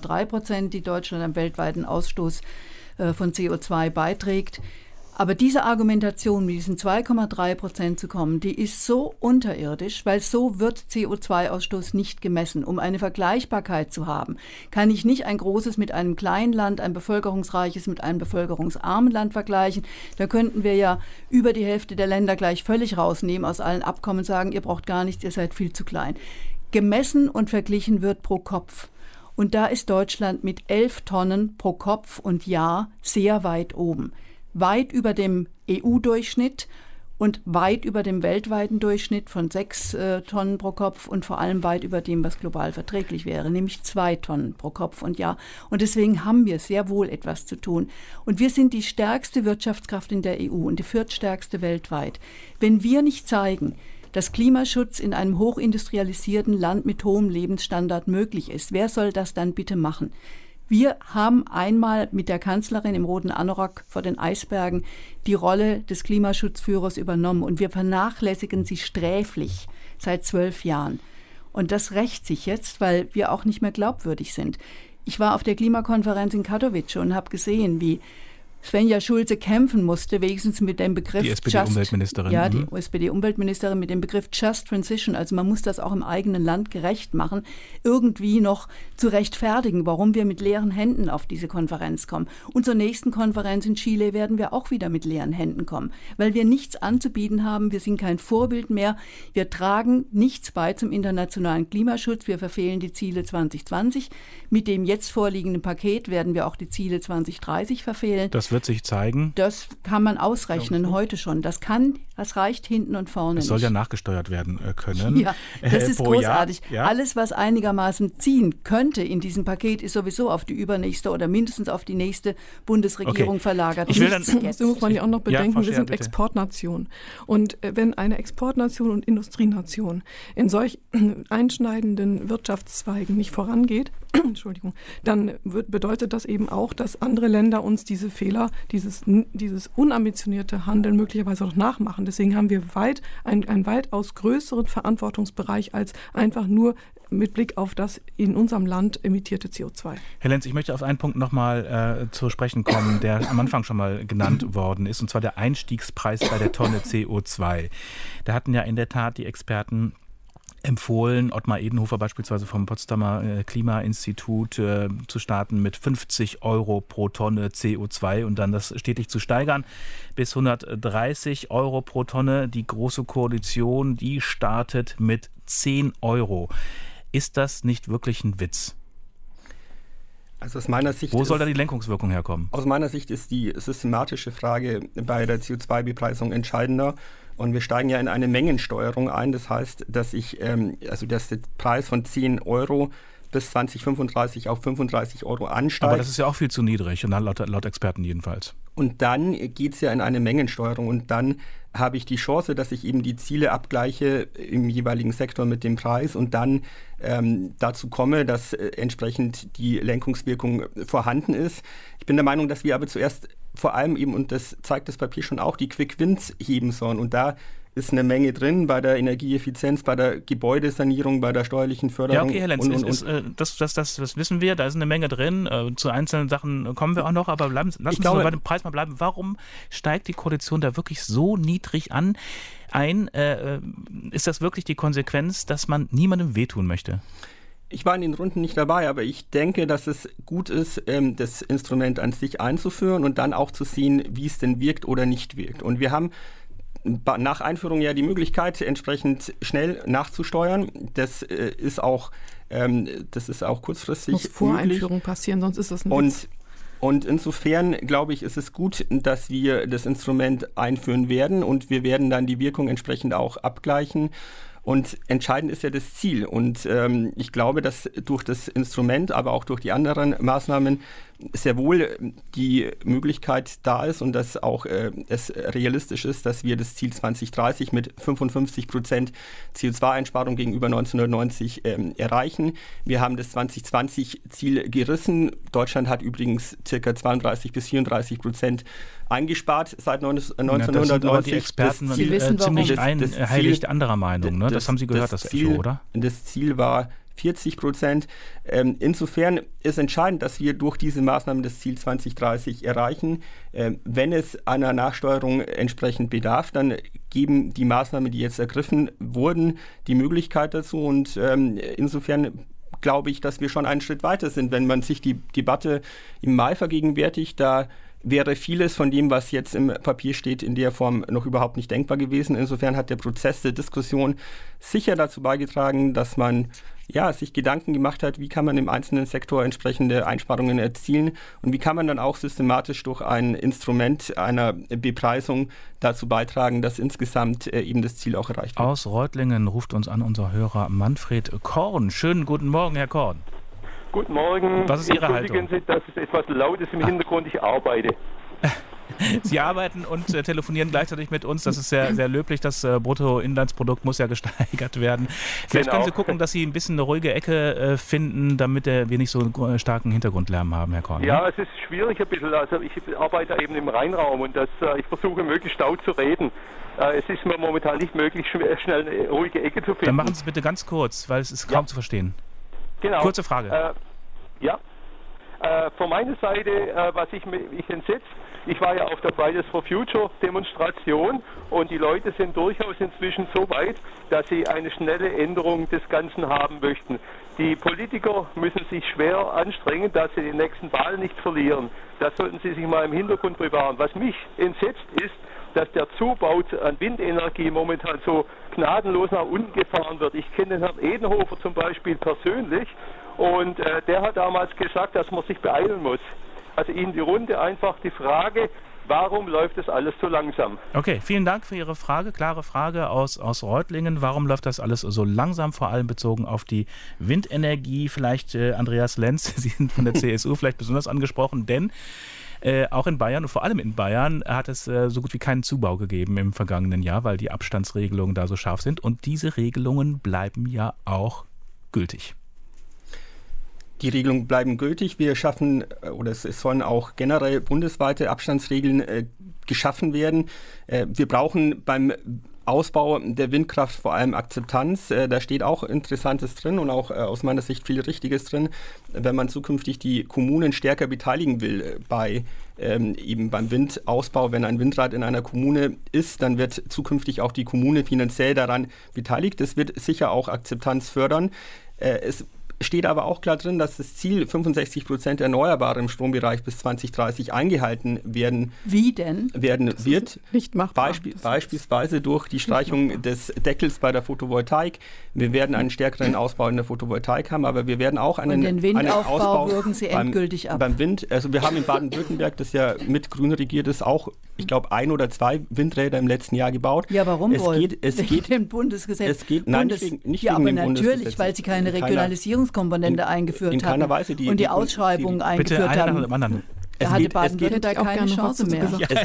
2,3%, die Deutschland am weltweiten Ausstoß von CO2 beiträgt, aber diese Argumentation, mit diesen 2,3% zu kommen, die ist so unterirdisch, weil so wird CO2-Ausstoß nicht gemessen. Um eine Vergleichbarkeit zu haben, kann ich nicht ein großes mit einem kleinen Land, ein bevölkerungsreiches mit einem bevölkerungsarmen Land vergleichen. Da könnten wir ja über die Hälfte der Länder gleich völlig rausnehmen aus allen Abkommen und sagen, ihr braucht gar nichts, ihr seid viel zu klein. Gemessen und verglichen wird pro Kopf. Und da ist Deutschland mit 11 Tonnen pro Kopf und Jahr sehr weit oben. Weit über dem EU-Durchschnitt und weit über dem weltweiten Durchschnitt von 6 Tonnen pro Kopf und vor allem weit über dem, was global verträglich wäre, nämlich 2 Tonnen pro Kopf und Jahr. Und deswegen haben wir sehr wohl etwas zu tun. Und wir sind die stärkste Wirtschaftskraft in der EU und die viertstärkste weltweit. Wenn wir nicht zeigen, dass Klimaschutz in einem hochindustrialisierten Land mit hohem Lebensstandard möglich ist, wer soll das dann bitte machen? Wir haben einmal mit der Kanzlerin im roten Anorak vor den Eisbergen die Rolle des Klimaschutzführers übernommen und wir vernachlässigen sie sträflich seit 12 Jahren. Und das rächt sich jetzt, weil wir auch nicht mehr glaubwürdig sind. Ich war auf der Klimakonferenz in Katowice und habe gesehen, wie Svenja Schulze kämpfen musste, wenigstens mit dem Begriff die SPD-Umweltministerin. Ja, die SPD-Umweltministerin mit dem Begriff Just Transition. Also man muss das auch im eigenen Land gerecht machen, irgendwie noch zu rechtfertigen, warum wir mit leeren Händen auf diese Konferenz kommen. Und zur nächsten Konferenz in Chile werden wir auch wieder mit leeren Händen kommen, weil wir nichts anzubieten haben. Wir sind kein Vorbild mehr. Wir tragen nichts bei zum internationalen Klimaschutz. Wir verfehlen die Ziele 2020. Mit dem jetzt vorliegenden Paket werden wir auch die Ziele 2030 verfehlen. Das wird sich zeigen. Das kann man ausrechnen heute schon. Das reicht hinten und vorne nicht. Es soll ja nachgesteuert werden können. Ja, das ist großartig. Ja? Alles, was einigermaßen ziehen könnte in diesem Paket, ist sowieso auf die übernächste oder mindestens auf die nächste Bundesregierung verlagert. Das muss man ja auch noch bedenken, wir sind Exportnation. Und wenn eine Exportnation und Industrienation in solch einschneidenden Wirtschaftszweigen nicht vorangeht, Entschuldigung, dann bedeutet das eben auch, dass andere Länder uns diese Fehler, dieses unambitionierte Handeln möglicherweise noch nachmachen. Deswegen haben wir einen weitaus größeren Verantwortungsbereich als einfach nur mit Blick auf das in unserem Land emittierte CO2. Herr Lenz, ich möchte auf einen Punkt nochmal zu sprechen kommen, der am Anfang schon mal genannt worden ist, und zwar der Einstiegspreis bei der Tonne CO2. Da hatten ja in der Tat die Experten empfohlen, Ottmar Edenhofer beispielsweise vom Potsdamer Klimainstitut, zu starten mit 50 € pro Tonne CO2 und dann das stetig zu steigern bis 130 € pro Tonne. Die Große Koalition, die startet mit 10 €. Ist das nicht wirklich ein Witz? Also aus meiner Sicht Wo soll da die Lenkungswirkung herkommen? Aus meiner Sicht ist die systematische Frage bei der CO2-Bepreisung entscheidender. Und wir steigen ja in eine Mengensteuerung ein. Das heißt, dass dass der Preis von 10 € bis 2035 auf 35 € ansteigt. Aber das ist ja auch viel zu niedrig, laut Experten jedenfalls. Und dann geht es ja in eine Mengensteuerung und dann habe ich die Chance, dass ich eben die Ziele abgleiche im jeweiligen Sektor mit dem Preis und dann dazu komme, dass entsprechend die Lenkungswirkung vorhanden ist. Ich bin der Meinung, dass wir aber zuerst vor allem eben, und das zeigt das Papier schon auch, die Quick-Wins heben sollen. Und da ist eine Menge drin bei der Energieeffizienz, bei der Gebäudesanierung, bei der steuerlichen Förderung. Ja, okay, Herr Lenz, das wissen wir, da ist eine Menge drin. Zu einzelnen Sachen kommen wir auch noch, aber lassen Sie uns bei dem Preis mal bleiben. Warum steigt die Koalition da wirklich so niedrig ein? Ist das wirklich die Konsequenz, dass man niemandem wehtun möchte? Ich war in den Runden nicht dabei, aber ich denke, dass es gut ist, das Instrument an sich einzuführen und dann auch zu sehen, wie es denn wirkt oder nicht wirkt. Und wir haben nach Einführung ja die Möglichkeit, entsprechend schnell nachzusteuern. Das ist auch kurzfristig muss vor möglich. Einführung passieren, sonst ist das ein Witz. Und insofern, glaube ich, ist es gut, dass wir das Instrument einführen werden und wir werden dann die Wirkung entsprechend auch abgleichen. Und entscheidend ist ja das Ziel. Und ich glaube, dass durch das Instrument, aber auch durch die anderen Maßnahmen sehr wohl die Möglichkeit da ist und dass auch es realistisch ist, dass wir das Ziel 2030 mit 55% CO2-Einsparung gegenüber 1990 erreichen. Wir haben das 2020-Ziel gerissen. Deutschland hat übrigens ca. 32-34% eingespart seit 1990. Ja, aber die Experten sind ziemlich einhellig anderer Meinung. Ne? Das haben Sie gehört, das Echo, oder? Das Ziel war 40%. Insofern ist entscheidend, dass wir durch diese Maßnahmen das Ziel 2030 erreichen. Wenn es einer Nachsteuerung entsprechend bedarf, dann geben die Maßnahmen, die jetzt ergriffen wurden, die Möglichkeit dazu. Und insofern glaube ich, dass wir schon einen Schritt weiter sind. Wenn man sich die Debatte im Mai vergegenwärtigt, da wäre vieles von dem, was jetzt im Papier steht, in der Form noch überhaupt nicht denkbar gewesen. Insofern hat der Prozess der Diskussion sicher dazu beigetragen, dass man sich Gedanken gemacht hat, wie kann man im einzelnen Sektor entsprechende Einsparungen erzielen und wie kann man dann auch systematisch durch ein Instrument einer Bepreisung dazu beitragen, dass insgesamt eben das Ziel auch erreicht wird. Aus Reutlingen ruft uns an unser Hörer Manfred Korn. Schönen guten Morgen, Herr Korn. Guten Morgen. Was ist Ihre Haltung? Entschuldigen Sie, dass es etwas laut ist im Hintergrund. Ich arbeite. Sie arbeiten und telefonieren gleichzeitig mit uns. Das ist sehr, sehr löblich. Das Bruttoinlandsprodukt muss ja gesteigert werden. Vielleicht können Sie gucken, dass Sie ein bisschen eine ruhige Ecke finden, damit wir nicht so einen starken Hintergrundlärm haben, Herr Korn. Ja, es ist schwierig ein bisschen. Also ich arbeite eben im Rheinraum und ich versuche möglichst laut zu reden. Es ist mir momentan nicht möglich, schnell eine ruhige Ecke zu finden. Dann machen Sie es bitte ganz kurz, weil es ist kaum zu verstehen. Genau. Kurze Frage. Von meiner Seite, was mich entsetzt, ich war ja auf der Fridays for Future Demonstration und die Leute sind durchaus inzwischen so weit, dass sie eine schnelle Änderung des Ganzen haben möchten. Die Politiker müssen sich schwer anstrengen, dass sie die nächsten Wahlen nicht verlieren. Das sollten sie sich mal im Hintergrund bewahren. Was mich entsetzt ist, dass der Zubau an Windenergie momentan so gnadenlos nach unten gefahren wird. Ich kenne den Herrn Edenhofer zum Beispiel persönlich und der hat damals gesagt, dass man sich beeilen muss. Also Ihnen die Runde einfach die Frage, warum läuft das alles so langsam? Okay, vielen Dank für Ihre Frage. Klare Frage aus Reutlingen. Warum läuft das alles so langsam, vor allem bezogen auf die Windenergie? Vielleicht Andreas Lenz, Sie sind von der CSU vielleicht besonders angesprochen, denn auch in Bayern und vor allem in Bayern hat es so gut wie keinen Zubau gegeben im vergangenen Jahr, weil die Abstandsregelungen da so scharf sind. Und diese Regelungen bleiben ja auch gültig. Die Regelungen bleiben gültig. Wir schaffen, oder es sollen auch generell bundesweite Abstandsregeln geschaffen werden. Wir brauchen beim Ausbau der Windkraft vor allem Akzeptanz. Da steht auch Interessantes drin und auch aus meiner Sicht viel Richtiges drin. Wenn man zukünftig die Kommunen stärker beteiligen will eben beim Windausbau, wenn ein Windrad in einer Kommune ist, dann wird zukünftig auch die Kommune finanziell daran beteiligt. Das wird sicher auch Akzeptanz fördern. Es steht aber auch klar drin, dass das Ziel 65% Erneuerbare im Strombereich bis 2030 eingehalten werden. Wie denn? Wird. Nicht machbar. Beispielsweise durch die Streichung des Deckels bei der Photovoltaik. Wir werden einen stärkeren Ausbau in der Photovoltaik haben, aber wir werden auch einen Windausbau würgen Sie endgültig ab. Beim Wind, also wir haben in Baden-Württemberg, das ja mit Grün regiert ist, auch, ich glaube, 1 oder 2 Windräder im letzten Jahr gebaut. Ja, warum wohl? Es geht dem Bundesgesetz. Nein, nicht wegen aber dem natürlich, Bundesgesetz. Weil Sie keine Regionalisierungskomponente eingeführt haben. In keiner Weise. Und die Ausschreibungen eingeführt haben. Da hatte Baden-Württemberg keine Chance mehr. Es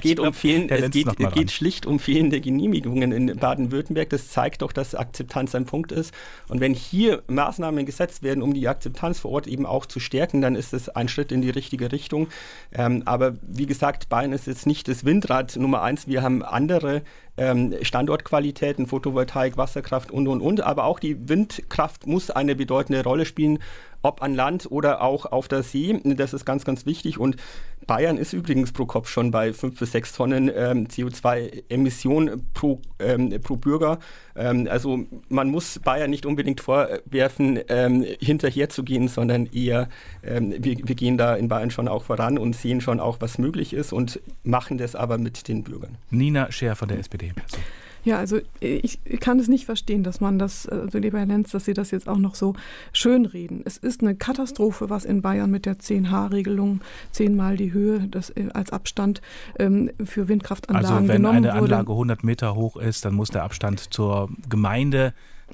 geht schlicht um fehlende Genehmigungen in Baden-Württemberg. Das zeigt doch, dass Akzeptanz ein Punkt ist. Und wenn hier Maßnahmen gesetzt werden, um die Akzeptanz vor Ort eben auch zu stärken, dann ist es ein Schritt in die richtige Richtung. Aber wie gesagt, Bayern ist jetzt nicht das Windrad Nummer 1. Wir haben andere Standortqualitäten, Photovoltaik, Wasserkraft und. Aber auch die Windkraft muss eine bedeutende Rolle spielen, ob an Land oder auch auf der See. Das ist ganz, ganz wichtig. Und Bayern ist übrigens pro Kopf schon bei 5 bis 6 Tonnen CO2-Emissionen pro Bürger. Also man muss Bayern nicht unbedingt vorwerfen, hinterher zu gehen, sondern eher, wir gehen da in Bayern schon auch voran und sehen schon auch, was möglich ist und machen das aber mit den Bürgern. Nina Scheer von der SPD. Ja, also ich kann es nicht verstehen, dass man das, also lieber Herr Lenz, dass Sie das jetzt auch noch so schönreden. Es ist eine Katastrophe, was in Bayern mit der 10H-Regelung, 10-mal die Höhe als Abstand für Windkraftanlagen genommen wurde. Also wenn eine Anlage 100 Meter hoch ist, dann muss der Abstand zur Gemeinde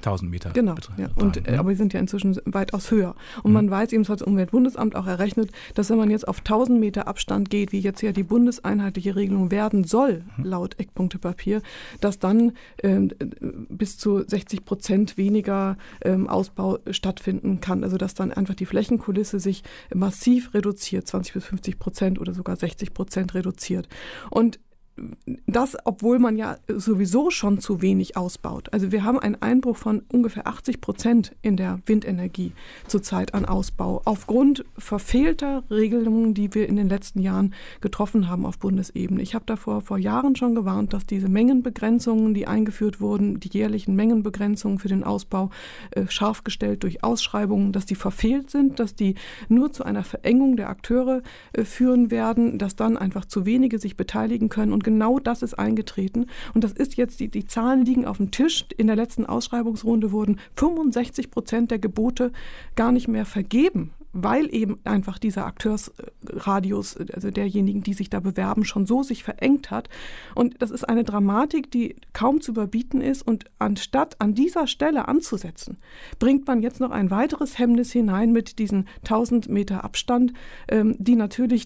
1000 Meter. Genau, ja. Aber wir sind ja inzwischen weitaus höher. Und man weiß eben, das hat das Umweltbundesamt auch errechnet, dass wenn man jetzt auf 1000 Meter Abstand geht, wie jetzt ja die bundeseinheitliche Regelung werden soll, laut Eckpunktepapier, dass dann bis zu 60% weniger Ausbau stattfinden kann. Also dass dann einfach die Flächenkulisse sich massiv reduziert, 20-50% oder sogar 60% reduziert. Und das, obwohl man ja sowieso schon zu wenig ausbaut. Also wir haben einen Einbruch von ungefähr 80% in der Windenergie zurzeit an Ausbau, aufgrund verfehlter Regelungen, die wir in den letzten Jahren getroffen haben auf Bundesebene. Ich habe davor vor Jahren schon gewarnt, dass diese Mengenbegrenzungen, die eingeführt wurden, die jährlichen Mengenbegrenzungen für den Ausbau, scharf gestellt durch Ausschreibungen, dass die verfehlt sind, dass die nur zu einer Verengung der Akteure führen werden, dass dann einfach zu wenige sich beteiligen können. Und genau das ist eingetreten. Und das ist jetzt, die Zahlen liegen auf dem Tisch. In der letzten Ausschreibungsrunde wurden 65% der Gebote gar nicht mehr vergeben, weil eben einfach dieser Akteursradius, also derjenigen, die sich da bewerben, schon so sich verengt hat. Und das ist eine Dramatik, die kaum zu überbieten ist. Und anstatt an dieser Stelle anzusetzen, bringt man jetzt noch ein weiteres Hemmnis hinein mit diesen 1000 Meter Abstand, die natürlich,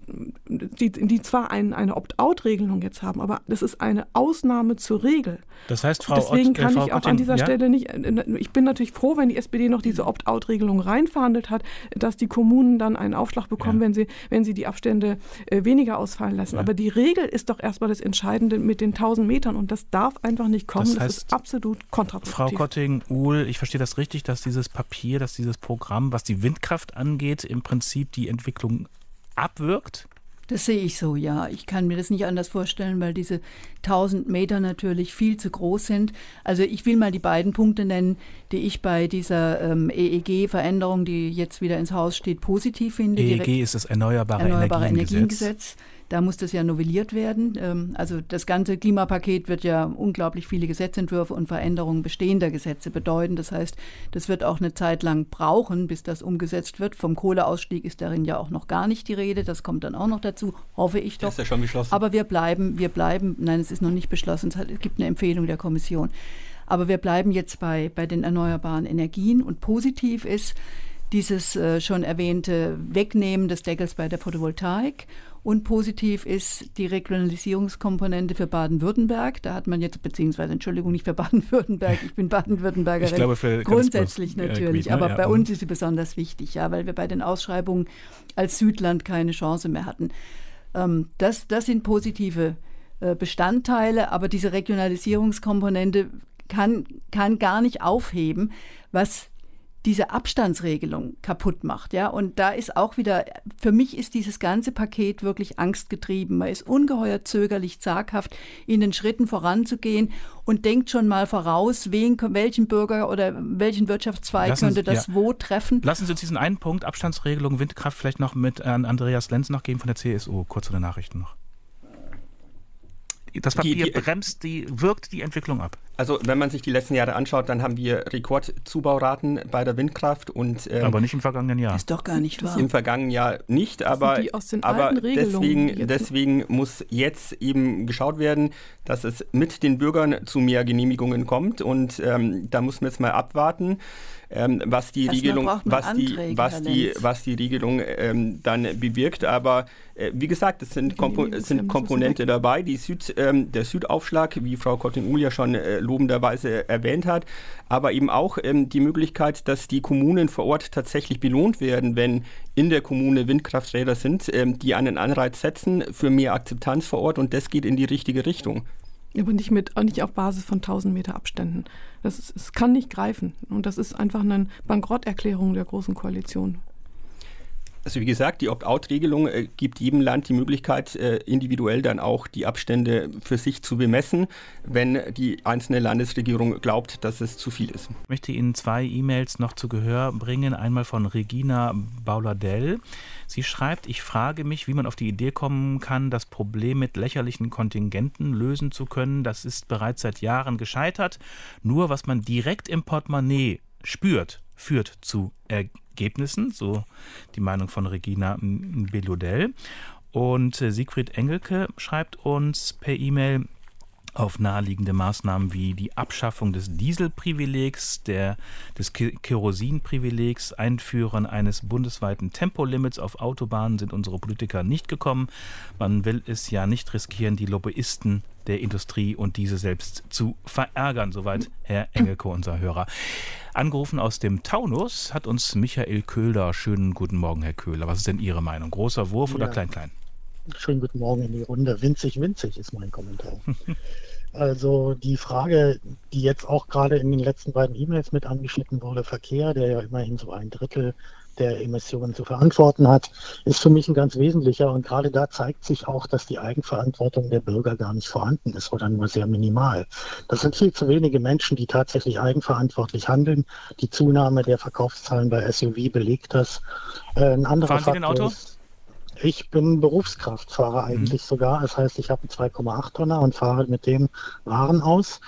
die zwar eine Opt-out-Regelung jetzt haben, aber das ist eine Ausnahme zur Regel. Das heißt, Deswegen kann ich auch an dieser Stelle nicht, ich bin natürlich froh, wenn die SPD noch diese Opt-out-Regelung reinverhandelt hat, dass die Kommunen dann einen Aufschlag bekommen, wenn sie die Abstände weniger ausfallen lassen. Ja. Aber die Regel ist doch erstmal das Entscheidende mit den 1000 Metern und das darf einfach nicht kommen. Das ist absolut kontraproduktiv. Frau Kotting-Uhl, ich verstehe das richtig, dass dieses Papier, dass dieses Programm, was die Windkraft angeht, im Prinzip die Entwicklung abwirkt? Das sehe ich so, ja. Ich kann mir das nicht anders vorstellen, weil diese 1000 Meter natürlich viel zu groß sind. Also ich will mal die beiden Punkte nennen, die ich bei dieser EEG-Veränderung, die jetzt wieder ins Haus steht, positiv finde. EEG ist das Erneuerbare Energiengesetz. Da muss das ja novelliert werden. Also das ganze Klimapaket wird ja unglaublich viele Gesetzentwürfe und Veränderungen bestehender Gesetze bedeuten. Das heißt, das wird auch eine Zeit lang brauchen, bis das umgesetzt wird. Vom Kohleausstieg ist darin ja auch noch gar nicht die Rede. Das kommt dann auch noch dazu, hoffe ich doch. Das ist ja schon beschlossen. Aber wir bleiben, nein, es ist noch nicht beschlossen, es gibt eine Empfehlung der Kommission. Aber wir bleiben jetzt bei den erneuerbaren Energien und positiv ist dieses schon erwähnte Wegnehmen des Deckels bei der Photovoltaik. Und positiv ist die Regionalisierungskomponente für Baden-Württemberg. Da hat man jetzt, Entschuldigung, nicht für Baden-Württemberg, ich bin Baden-Württembergerin. Ich glaube, für grundsätzlich natürlich, aber bei uns ist sie besonders wichtig, ja, weil wir bei den Ausschreibungen als Südland keine Chance mehr hatten. Das sind positive Bestandteile, aber diese Regionalisierungskomponente kann gar nicht aufheben, was diese Abstandsregelung kaputt macht. Ja? Und da ist auch wieder, für mich ist dieses ganze Paket wirklich angstgetrieben. Man ist ungeheuer zögerlich, zaghaft in den Schritten voranzugehen und denkt schon mal voraus, welchen Bürger oder welchen Wirtschaftszweig könnte das wo treffen. Lassen Sie uns diesen einen Punkt, Abstandsregelung, Windkraft, vielleicht noch mit Andreas Lenz noch geben von der CSU. Kurz zu den Nachrichten noch. Das Papier wirkt die Entwicklung ab. Also wenn man sich die letzten Jahre anschaut, dann haben wir Rekordzubauraten bei der Windkraft. Aber nicht im vergangenen Jahr. Ist doch gar nicht wahr. Im vergangenen Jahr nicht, aber deswegen muss jetzt eben geschaut werden, dass es mit den Bürgern zu mehr Genehmigungen kommt. Und da muss man jetzt mal abwarten, was die Regelung dann bewirkt. Aber wie gesagt, es sind Komponente dabei. Der Südaufschlag, wie Frau Kotting-Uhl ja schon lobenderweise erwähnt hat, aber eben auch die Möglichkeit, dass die Kommunen vor Ort tatsächlich belohnt werden, wenn in der Kommune Windkrafträder sind, die einen Anreiz setzen für mehr Akzeptanz vor Ort und das geht in die richtige Richtung. Aber nicht auf Basis von 1000 Meter Abständen. Es kann nicht greifen und das ist einfach eine Bankrotterklärung der Großen Koalition. Also wie gesagt, die Opt-out-Regelung gibt jedem Land die Möglichkeit, individuell dann auch die Abstände für sich zu bemessen, wenn die einzelne Landesregierung glaubt, dass es zu viel ist. Ich möchte Ihnen 2 E-Mails noch zu Gehör bringen. Einmal von Regina Bauladell. Sie schreibt, ich frage mich, wie man auf die Idee kommen kann, das Problem mit lächerlichen Kontingenten lösen zu können. Das ist bereits seit Jahren gescheitert. Nur was man direkt im Portemonnaie spürt, führt zu Ergebnissen, so die Meinung von Regina Bellodell. Und Siegfried Engelke schreibt uns per E-Mail, auf naheliegende Maßnahmen wie die Abschaffung des Dieselprivilegs, des Kerosinprivilegs, Einführen eines bundesweiten Tempolimits auf Autobahnen sind unsere Politiker nicht gekommen. Man will es ja nicht riskieren, die Lobbyisten der Industrie und diese selbst zu verärgern. Soweit Herr Engelke, unser Hörer. Angerufen aus dem Taunus hat uns Michael Köhler. Schönen guten Morgen, Herr Köhler. Was ist denn Ihre Meinung? Großer Wurf oder klein-klein? Schönen guten Morgen in die Runde. Winzig, winzig ist mein Kommentar. Also die Frage, die jetzt auch gerade in den letzten beiden E-Mails mit angeschnitten wurde, Verkehr, der ja immerhin so 1/3 der Emissionen zu verantworten hat, ist für mich ein ganz wesentlicher. Und gerade da zeigt sich auch, dass die Eigenverantwortung der Bürger gar nicht vorhanden ist oder nur sehr minimal. Das sind viel zu wenige Menschen, die tatsächlich eigenverantwortlich handeln. Die Zunahme der Verkaufszahlen bei SUV belegt das. Ein anderer Fahren Sie denn Auto? Ich bin Berufskraftfahrer eigentlich sogar. Das heißt, ich habe einen 2,8 Tonner und fahre mit dem Waren aus.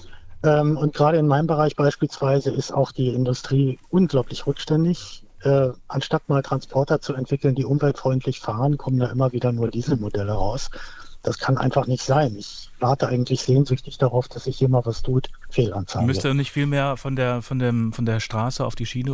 Und gerade in meinem Bereich beispielsweise ist auch die Industrie unglaublich rückständig. Anstatt mal Transporter zu entwickeln, die umweltfreundlich fahren, kommen da immer wieder nur Dieselmodelle raus. Das kann einfach nicht sein. Ich warte eigentlich sehnsüchtig darauf, dass sich hier mal was tut. Fehlanzeige. Müsste nicht viel mehr von der Straße auf die Schiene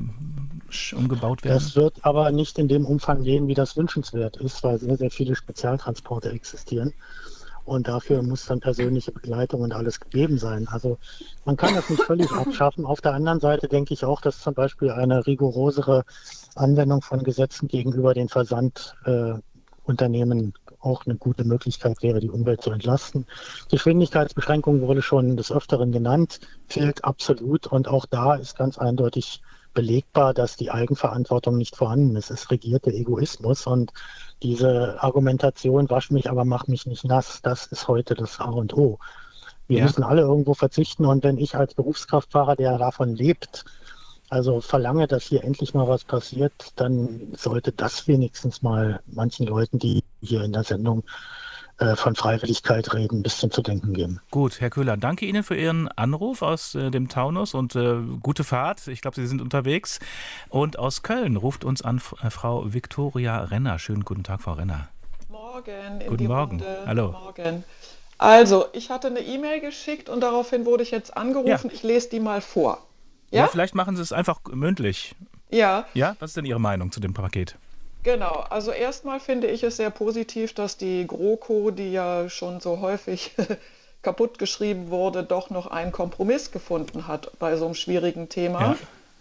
umgebaut werden? Das wird aber nicht in dem Umfang gehen, wie das wünschenswert ist, weil sehr, sehr viele Spezialtransporte existieren. Und dafür muss dann persönliche Begleitung und alles gegeben sein. Also man kann das nicht völlig abschaffen. Auf der anderen Seite denke ich auch, dass zum Beispiel eine rigorosere Anwendung von Gesetzen gegenüber den Versandunternehmen auch eine gute Möglichkeit wäre, die Umwelt zu entlasten. Geschwindigkeitsbeschränkung wurde schon des Öfteren genannt, fehlt absolut. Und auch da ist ganz eindeutig belegbar, dass die Eigenverantwortung nicht vorhanden ist. Es regiert der Egoismus und diese Argumentation, wasch mich, aber mach mich nicht nass, das ist heute das A und O. Wir müssen alle irgendwo verzichten und wenn ich als Berufskraftfahrer, der davon lebt, also verlange, dass hier endlich mal was passiert, dann sollte das wenigstens mal manchen Leuten, die hier in der Sendung von Freiwilligkeit reden, ein bisschen zu denken geben. Gut, Herr Köhler, danke Ihnen für Ihren Anruf aus dem Taunus und gute Fahrt. Ich glaube, Sie sind unterwegs. Und aus Köln ruft uns an Frau Viktoria Renner. Schönen guten Tag, Frau Renner. Morgen. Guten Morgen. Hallo. Morgen. Also, ich hatte eine E-Mail geschickt und daraufhin wurde ich jetzt angerufen. Ja. Ich lese die mal vor. Ja, vielleicht machen Sie es einfach mündlich. Ja. Ja, was ist denn Ihre Meinung zu dem Paket? Genau, also erstmal finde ich es sehr positiv, dass die GroKo, die ja schon so häufig kaputt geschrieben wurde, doch noch einen Kompromiss gefunden hat bei so einem schwierigen Thema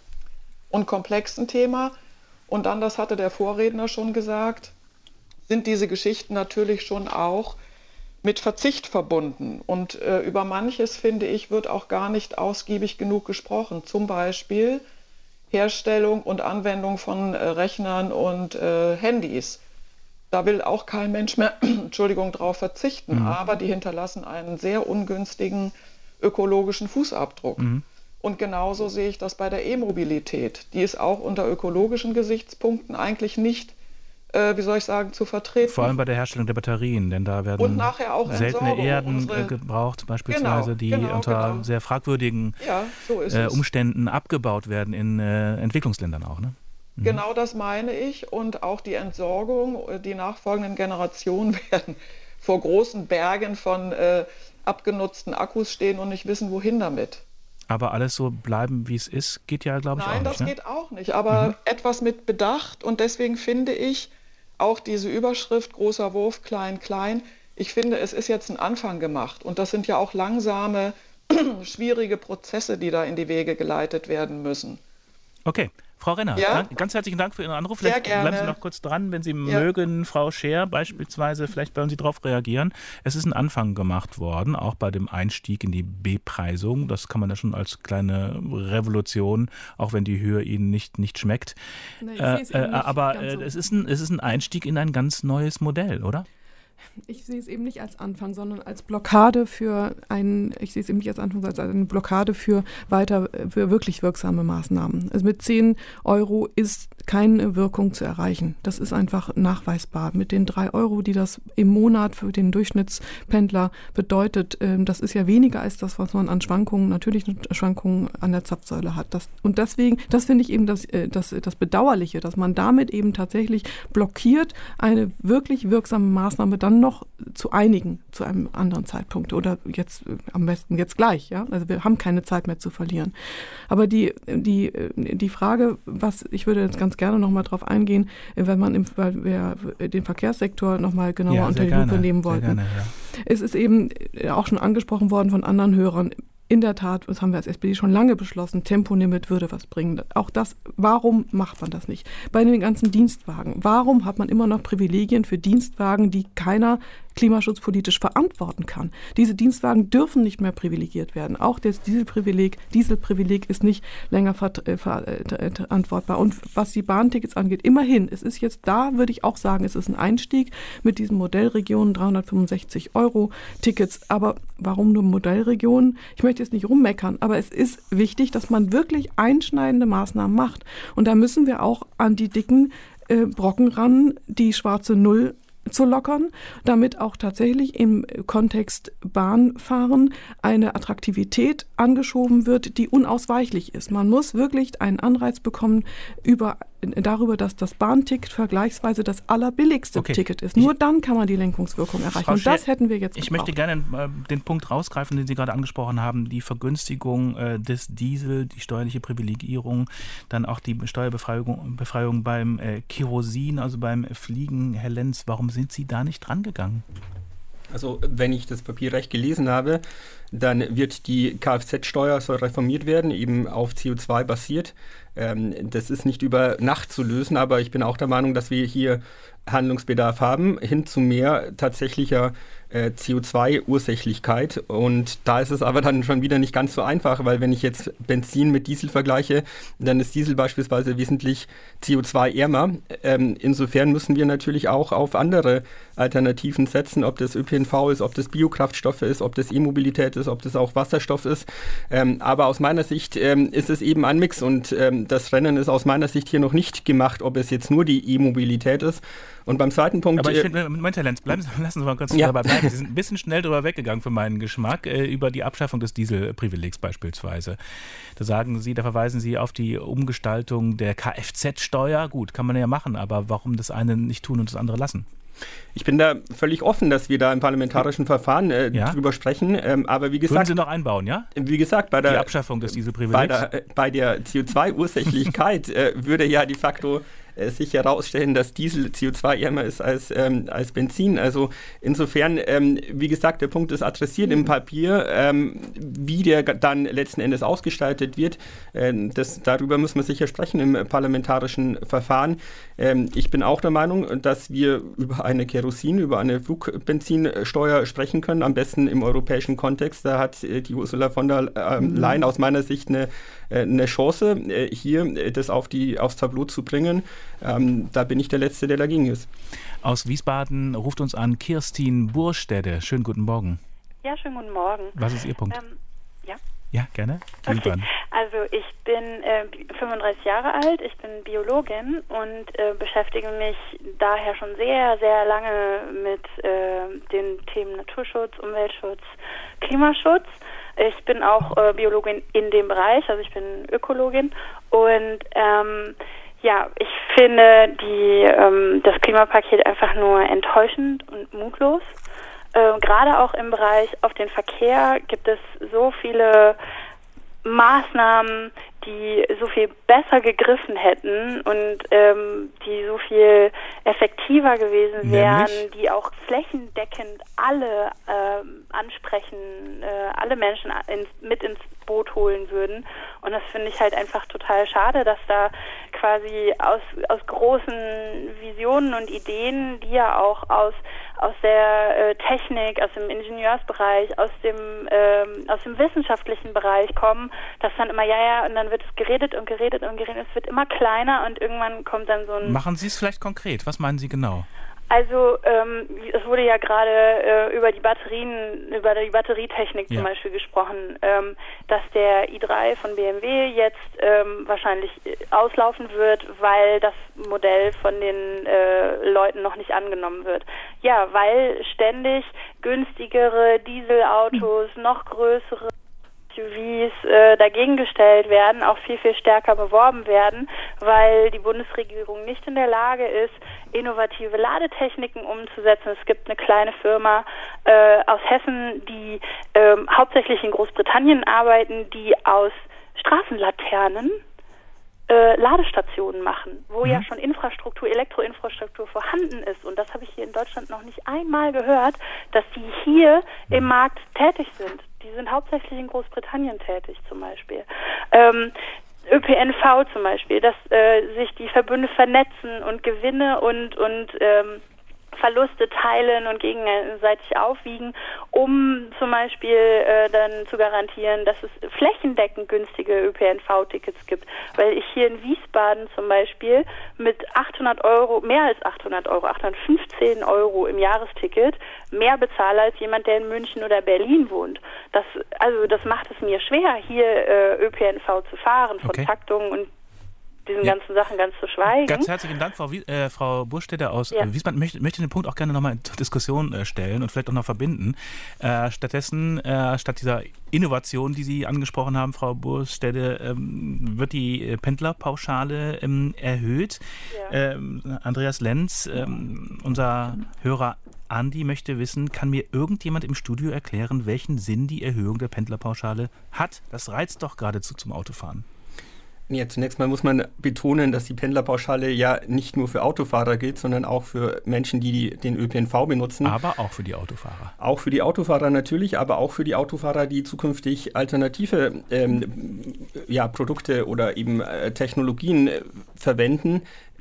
und komplexen Thema. Und dann, das hatte der Vorredner schon gesagt, sind diese Geschichten natürlich schon auch mit Verzicht verbunden. Und über manches, finde ich, wird auch gar nicht ausgiebig genug gesprochen. Zum Beispiel Herstellung und Anwendung von Rechnern und Handys. Da will auch kein Mensch mehr, drauf verzichten, aber die hinterlassen einen sehr ungünstigen ökologischen Fußabdruck. Und genauso sehe ich das bei der E-Mobilität. Die ist auch unter ökologischen Gesichtspunkten eigentlich nicht, zu vertreten. Vor allem bei der Herstellung der Batterien, denn da werden und nachher auch seltene Erden gebraucht, beispielsweise, die unter sehr fragwürdigen Umständen abgebaut werden in Entwicklungsländern auch. Ne? Genau das meine ich. Und auch die Entsorgung, die nachfolgenden Generationen werden vor großen Bergen von abgenutzten Akkus stehen und nicht wissen, wohin damit. Aber alles so bleiben, wie es ist, geht ja, glaube ich, auch nicht. Nein, das geht auch nicht. Aber etwas mit Bedacht. Und deswegen finde ich auch diese Überschrift, großer Wurf, klein, klein, ich finde, es ist jetzt ein Anfang gemacht. Und das sind ja auch langsame, schwierige Prozesse, die da in die Wege geleitet werden müssen. Okay, Frau Renner, ganz herzlichen Dank für Ihren Anruf. Vielleicht bleiben Sie noch kurz dran, wenn Sie mögen, Frau Scheer beispielsweise, vielleicht wollen Sie darauf reagieren. Es ist ein Anfang gemacht worden, auch bei dem Einstieg in die Bepreisung. Das kann man ja schon als kleine Revolution, auch wenn die Höhe Ihnen nicht schmeckt. Aber es ist ein Einstieg in ein ganz neues Modell, oder? Ich sehe es eben nicht als Anfang, sondern als Blockade für eine Blockade für wirklich wirksame Maßnahmen. Also mit 10 € ist keine Wirkung zu erreichen. Das ist einfach nachweisbar. Mit den 3 €, die das im Monat für den Durchschnittspendler bedeutet, das ist ja weniger als das, was man an natürlichen Schwankungen an der Zapfsäule hat. Und deswegen, das finde ich eben das Bedauerliche, dass man damit eben tatsächlich blockiert, eine wirklich wirksame Maßnahme dann noch zu einigen zu einem anderen Zeitpunkt oder jetzt am besten jetzt gleich. Ja? Also wir haben keine Zeit mehr zu verlieren. Aber die Frage, ich würde jetzt ganz gerne noch mal drauf eingehen, weil wir den Verkehrssektor noch mal genauer unter die Lupe nehmen wollten. Gerne, ja. Es ist eben auch schon angesprochen worden von anderen Hörern. In der Tat, das haben wir als SPD schon lange beschlossen, Tempolimit würde was bringen. Auch das, warum macht man das nicht? Bei den ganzen Dienstwagen, warum hat man immer noch Privilegien für Dienstwagen, die keiner klimaschutzpolitisch verantworten kann? Diese Dienstwagen dürfen nicht mehr privilegiert werden. Auch das Dieselprivileg ist nicht länger verantwortbar. Und was die Bahntickets angeht, immerhin, es ist jetzt da, würde ich auch sagen, es ist ein Einstieg mit diesen Modellregionen, 365 € Tickets. Aber warum nur Modellregionen? Ich möchte jetzt nicht rummeckern, aber es ist wichtig, dass man wirklich einschneidende Maßnahmen macht. Und da müssen wir auch an die dicken Brocken ran, die schwarze Null zu lockern, damit auch tatsächlich im Kontext Bahnfahren eine Attraktivität angeschoben wird, die unausweichlich ist. Man muss wirklich einen Anreiz bekommen darüber, dass das Bahnticket vergleichsweise das allerbilligste Ticket ist. Nur dann kann man die Lenkungswirkung erreichen. Und das hätten wir jetzt gebraucht. Ich möchte gerne den Punkt rausgreifen, den Sie gerade angesprochen haben, die Vergünstigung des Diesel, die steuerliche Privilegierung, dann auch die Steuerbefreiung beim Kerosin, also beim Fliegen. Herr Lenz, warum sind Sie da nicht dran gegangen? Also wenn ich das Papier recht gelesen habe, dann wird die Kfz-Steuer soll reformiert werden, eben auf CO2 basiert. Das ist nicht über Nacht zu lösen, aber ich bin auch der Meinung, dass wir hier Handlungsbedarf haben, hin zu mehr tatsächlicher CO2-Ursächlichkeit. Und da ist es aber dann schon wieder nicht ganz so einfach, weil wenn ich jetzt Benzin mit Diesel vergleiche, dann ist Diesel beispielsweise wesentlich CO2-ärmer. Insofern müssen wir natürlich auch auf andere Alternativen setzen, ob das ÖPNV ist, ob das Biokraftstoffe ist, ob das E-Mobilität ist, ob das auch Wasserstoff ist. Aber aus meiner Sicht ist es eben ein Mix und das Rennen ist aus meiner Sicht hier noch nicht gemacht, ob es jetzt nur die E-Mobilität ist. Und beim zweiten Punkt... Aber ich finde, Moment, Herr Lenz, lassen Sie mal kurz dabei bleiben. Sie sind ein bisschen schnell drüber weggegangen für meinen Geschmack, über die Abschaffung des Dieselprivilegs beispielsweise. Da verweisen Sie auf die Umgestaltung der Kfz-Steuer. Gut, kann man ja machen, aber warum das eine nicht tun und das andere lassen? Ich bin da völlig offen, dass wir da im parlamentarischen Verfahren drüber sprechen. Aber wie gesagt... Würden Sie noch einbauen, ja? Wie gesagt, bei der... Die Abschaffung des Dieselprivilegs? Bei der CO2-Ursächlichkeit würde ja de facto sich herausstellen, dass Diesel CO2-ärmer ist als Benzin. Also insofern, wie gesagt, der Punkt ist adressiert im Papier. Wie der dann letzten Endes ausgestaltet wird, darüber müssen wir sicher sprechen im parlamentarischen Verfahren. Ich bin auch der Meinung, dass wir über eine eine Flugbenzinsteuer sprechen können, am besten im europäischen Kontext. Da hat die Ursula von der Leyen aus meiner Sicht eine Chance, hier das aufs Tableau zu bringen. Da bin ich der Letzte, der dagegen ist. Aus Wiesbaden ruft uns an Kirstin Burstede. Schönen guten Morgen. Ja, schönen guten Morgen. Was ist Ihr Punkt? Ja. Ja, gerne. Okay. Also ich bin 35 Jahre alt, ich bin Biologin und beschäftige mich daher schon sehr, sehr lange mit den Themen Naturschutz, Umweltschutz, Klimaschutz. Ich bin auch Biologin in dem Bereich, also ich bin Ökologin und ich finde das Klimapaket einfach nur enttäuschend und mutlos. Gerade auch im Bereich auf den Verkehr gibt es so viele Maßnahmen, die so viel besser gegriffen hätten und die so viel effektiver gewesen wären, die auch flächendeckend alle ansprechen, alle Menschen mit ins Boot holen würden. Und das finde ich halt einfach total schade, dass da quasi aus großen Visionen und Ideen, die ja auch aus der Technik, aus dem Ingenieursbereich, aus dem wissenschaftlichen Bereich kommen, dass dann immer und dann wird es geredet und geredet und geredet. Es wird immer kleiner und irgendwann kommt dann so ein... Machen Sie es vielleicht konkret. Was meinen Sie genau? Also es wurde ja gerade über die Batterietechnik zum Beispiel gesprochen, dass der i3 von BMW jetzt wahrscheinlich auslaufen wird, weil das Modell von den Leuten noch nicht angenommen wird. Ja, weil ständig günstigere Dieselautos, noch größere SUVs dagegen gestellt werden, auch viel, viel stärker beworben werden, weil die Bundesregierung nicht in der Lage ist, innovative Ladetechniken umzusetzen. Es gibt eine kleine Firma aus Hessen, die hauptsächlich in Großbritannien arbeiten, die aus Straßenlaternen Ladestationen machen, wo ja schon Elektroinfrastruktur vorhanden ist. Und das habe ich hier in Deutschland noch nicht einmal gehört, dass die hier im Markt tätig sind. Die sind hauptsächlich in Großbritannien tätig zum Beispiel. ÖPNV zum Beispiel, dass sich die Verbünde vernetzen und Gewinne und Verluste teilen und gegenseitig aufwiegen, um zum Beispiel dann zu garantieren, dass es flächendeckend günstige ÖPNV-Tickets gibt. Weil ich hier in Wiesbaden zum Beispiel mit 800 Euro, mehr als 800 Euro, 815 Euro im Jahresticket mehr bezahle als jemand, der in München oder Berlin wohnt. Das macht es mir schwer, hier ÖPNV zu fahren, von Taktungen und diesen ganzen Sachen ganz zu schweigen. Ganz herzlichen Dank, Frau Burstetter aus Wiesbaden. Möchte den Punkt auch gerne nochmal zur Diskussion stellen und vielleicht auch noch verbinden. Stattdessen, statt dieser Innovation, die Sie angesprochen haben, Frau Burstetter, wird die Pendlerpauschale erhöht. Ja. Andreas Lenz, unser Hörer Andi, möchte wissen, kann mir irgendjemand im Studio erklären, welchen Sinn die Erhöhung der Pendlerpauschale hat? Das reizt doch geradezu zum Autofahren. Ja, zunächst mal muss man betonen, dass die Pendlerpauschale ja nicht nur für Autofahrer gilt, sondern auch für Menschen, die den ÖPNV benutzen. Aber auch für die Autofahrer. Auch für die Autofahrer natürlich, aber auch für die Autofahrer, die zukünftig alternative Produkte oder eben Technologien verwenden.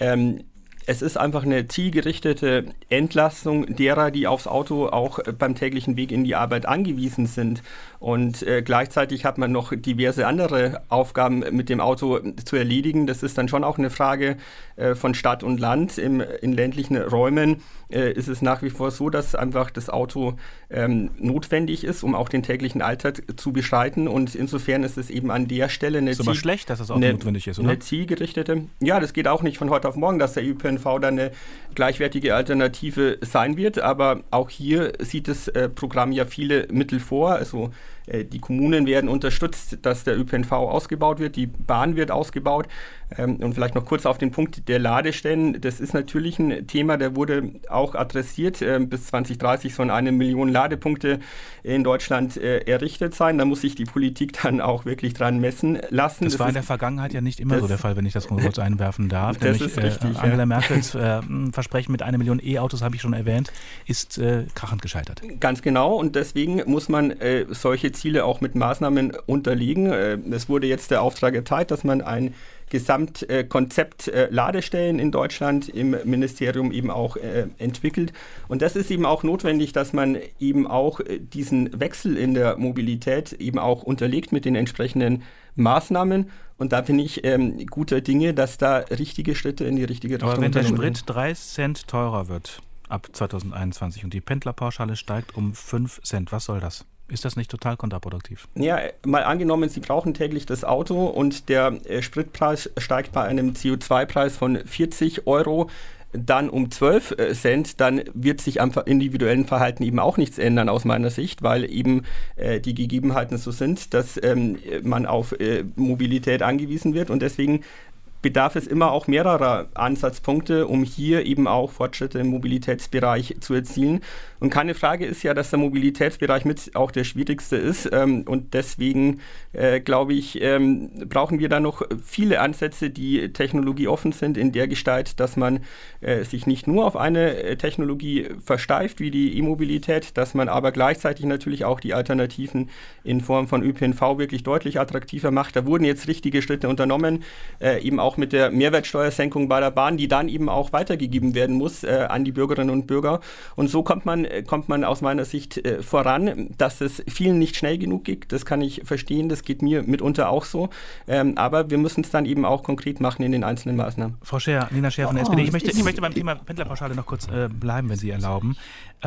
Es ist einfach eine zielgerichtete Entlastung derer, die aufs Auto auch beim täglichen Weg in die Arbeit angewiesen sind. Und gleichzeitig hat man noch diverse andere Aufgaben mit dem Auto zu erledigen. Das ist dann schon auch eine Frage von Stadt und Land. In ländlichen Räumen ist es nach wie vor so, dass einfach das Auto notwendig ist, um auch den täglichen Alltag zu bestreiten. Und insofern ist es eben an der Stelle eine schlecht, dass das Auto notwendig ist, oder? Eine zielgerichtete. Ja, das geht auch nicht von heute auf morgen, dass der ÖPNV dann eine gleichwertige Alternative sein wird. Aber auch hier sieht das Programm ja viele Mittel vor. Also die Kommunen werden unterstützt, dass der ÖPNV ausgebaut wird, die Bahn wird ausgebaut. Und vielleicht noch kurz auf den Punkt der Ladestellen. Das ist natürlich ein Thema, der wurde auch adressiert. Bis 2030 sollen 1 Million Ladepunkte in Deutschland errichtet sein. Da muss sich die Politik dann auch wirklich dran messen lassen. Das war in der Vergangenheit ja nicht immer so der Fall, wenn ich das kurz einwerfen darf. Das ist richtig. Angela Merkels Versprechen mit 1 Million E-Autos, habe ich schon erwähnt, ist krachend gescheitert. Ganz genau. Und deswegen muss man solche Ziele auch mit Maßnahmen unterlegen. Es wurde jetzt der Auftrag erteilt, dass man ein Gesamtkonzept Ladestellen in Deutschland im Ministerium eben auch entwickelt. Und das ist eben auch notwendig, dass man eben auch diesen Wechsel in der Mobilität eben auch unterlegt mit den entsprechenden Maßnahmen. Und da bin ich guter Dinge, dass da richtige Schritte in die richtige Richtung Aber wenn der Sprit 3 Cent teurer wird ab 2021 und die Pendlerpauschale steigt um 5 Cent, was soll das? Ist das nicht total kontraproduktiv? Ja, mal angenommen, Sie brauchen täglich das Auto und der Spritpreis steigt bei einem CO2-Preis von 40 Euro dann um 12 Cent, dann wird sich am individuellen Verhalten eben auch nichts ändern aus meiner Sicht, weil eben die Gegebenheiten so sind, dass man auf Mobilität angewiesen wird und deswegen bedarf es immer auch mehrerer Ansatzpunkte, um hier eben auch Fortschritte im Mobilitätsbereich zu erzielen. Und keine Frage ist ja, dass der Mobilitätsbereich mit auch der schwierigste ist. Und deswegen, glaube ich, brauchen wir da noch viele Ansätze, die technologieoffen sind, in der Gestalt, dass man sich nicht nur auf eine Technologie versteift, wie die E-Mobilität, dass man aber gleichzeitig natürlich auch die Alternativen in Form von ÖPNV wirklich deutlich attraktiver macht. Da wurden jetzt richtige Schritte unternommen, eben auch mit der Mehrwertsteuersenkung bei der Bahn, die dann eben auch weitergegeben werden muss an die Bürgerinnen und Bürger. Und so kommt man aus meiner Sicht voran, dass es vielen nicht schnell genug geht. Das kann ich verstehen, das geht mir mitunter auch so. Aber wir müssen es dann eben auch konkret machen in den einzelnen Maßnahmen. Frau Scher, Nina Scher von der SPD, ich möchte beim Thema Pendlerpauschale noch kurz bleiben, wenn Sie erlauben.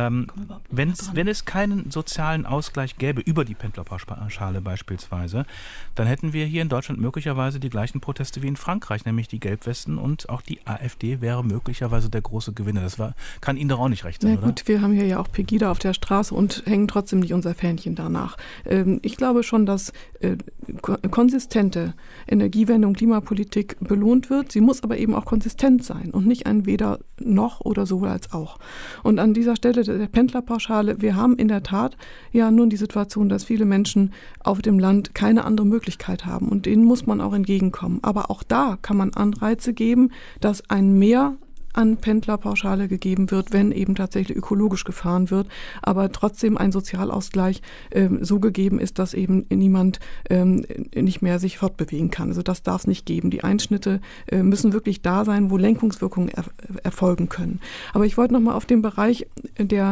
Wenn es keinen sozialen Ausgleich gäbe über die Pendlerpauschale beispielsweise, dann hätten wir hier in Deutschland möglicherweise die gleichen Proteste wie in Frankreich. Frankreich, nämlich die Gelbwesten, und auch die AfD wäre möglicherweise der große Gewinner. Das kann Ihnen doch auch nicht recht sein, oder? Gut, wir haben hier ja auch Pegida auf der Straße und hängen trotzdem nicht unser Fähnchen danach. Ich glaube schon, dass konsistente Energiewende und Klimapolitik belohnt wird. Sie muss aber eben auch konsistent sein und nicht ein weder noch oder sowohl als auch. Und an dieser Stelle der Pendlerpauschale, wir haben in der Tat ja nun die Situation, dass viele Menschen auf dem Land keine andere Möglichkeit haben, und denen muss man auch entgegenkommen. Aber auch da kann man Anreize geben, dass ein Mehr an Pendlerpauschale gegeben wird, wenn eben tatsächlich ökologisch gefahren wird, aber trotzdem ein Sozialausgleich so gegeben ist, dass eben niemand nicht mehr sich fortbewegen kann. Also das darf es nicht geben. Die Einschnitte müssen wirklich da sein, wo Lenkungswirkungen erfolgen können. Aber ich wollte noch mal auf den Bereich der